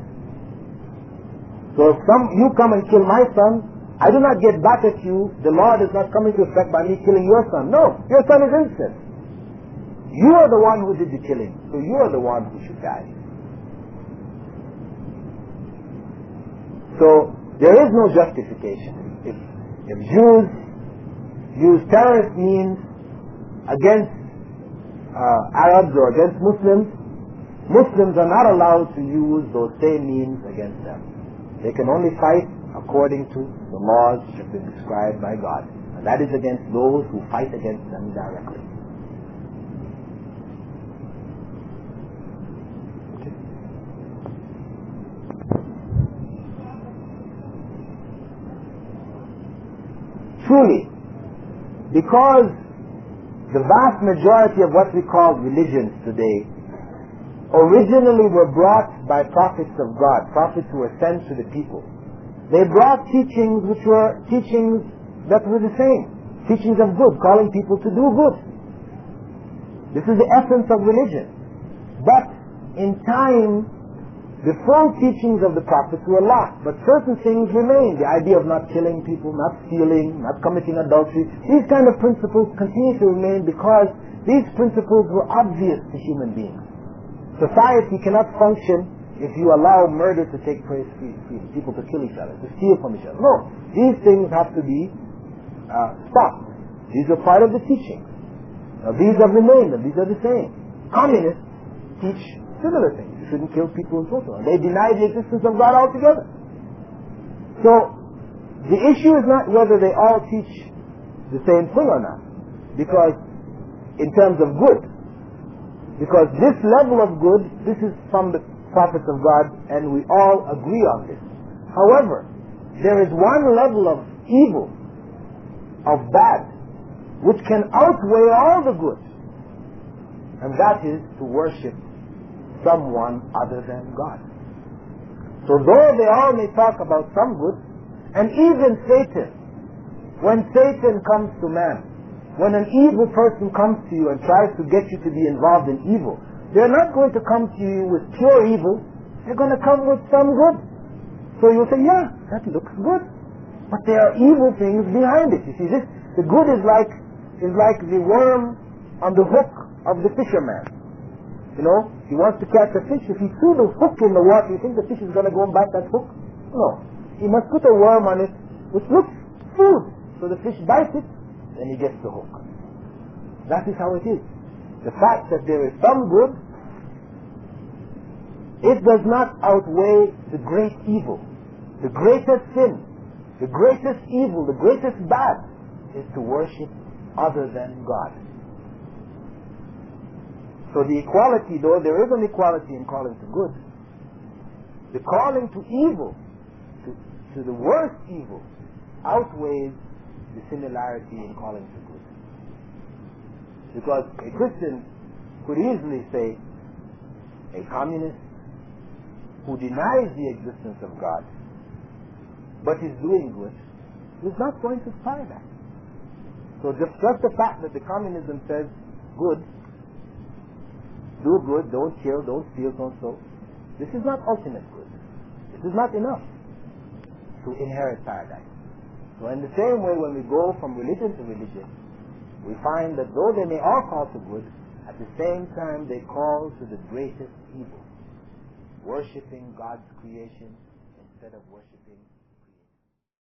So if you come and kill my son, I do not get back at you. The law does not come into effect by me killing your son. No, your son is innocent. You are the one who did the killing, so you are the one who should die. So there is no justification. If Jews use terrorist means against Arabs or against Muslims, Muslims are not allowed to use those same means against them. They can only fight according to the laws which have been prescribed by God. And that is against those who fight against them directly. Okay. Truly, because the vast majority of what we call religions today originally were brought by prophets of God, prophets who were sent to the people. They brought teachings which were teachings that were the same, teachings of good, calling people to do good. This is the essence of religion. But in time, the full teachings of the prophets were lost, but certain things remain. The idea of not killing people, not stealing, not committing adultery, these kind of principles continue to remain because these principles were obvious to human beings. Society cannot function if you allow murder to take place, people to kill each other, to steal from each other. No, these things have to be stopped. These are part of the teaching. Now these have remained, and these are the same. Communists teach similar things. You shouldn't kill people and so on. They deny the existence of God altogether. So the issue is not whether they all teach the same thing or not, because in terms of good, because this level of good, this is from the prophets of God, and we all agree on this. However, there is one level of evil, of bad, which can outweigh all the good, and that is to worship someone other than God. So though they all may talk about some good, and even Satan, when Satan comes to man, when an evil person comes to you and tries to get you to be involved in evil, they're not going to come to you with pure evil. They're going to come with some good. So you'll say, yeah, that looks good. But there are evil things behind it. You see, the good is like the worm on the hook of the fisherman. You know, he wants to catch a fish. If he threw the hook in the water, you think the fish is going to go and bite that hook? No. He must put a worm on it which looks food. So the fish bites it, then he gets the hook. That is how it is. The fact that there is some good, it does not outweigh the great evil. The greatest sin, the greatest evil, the greatest bad is to worship other than God. So the equality, though there is an equality in calling to good, the calling to evil, to the worst evil, outweighs the similarity in calling to good. Because a Christian could easily say a communist who denies the existence of God but is doing good is not going to paradise. So just the fact that the communism says good, do good, don't kill, don't steal, don't steal, this is not ultimate good. This is not enough to inherit paradise. So in the same way, when we go from religion to religion, we find that though they may all call to good, at the same time they call to the greatest evil, worshipping God's creation instead of worshipping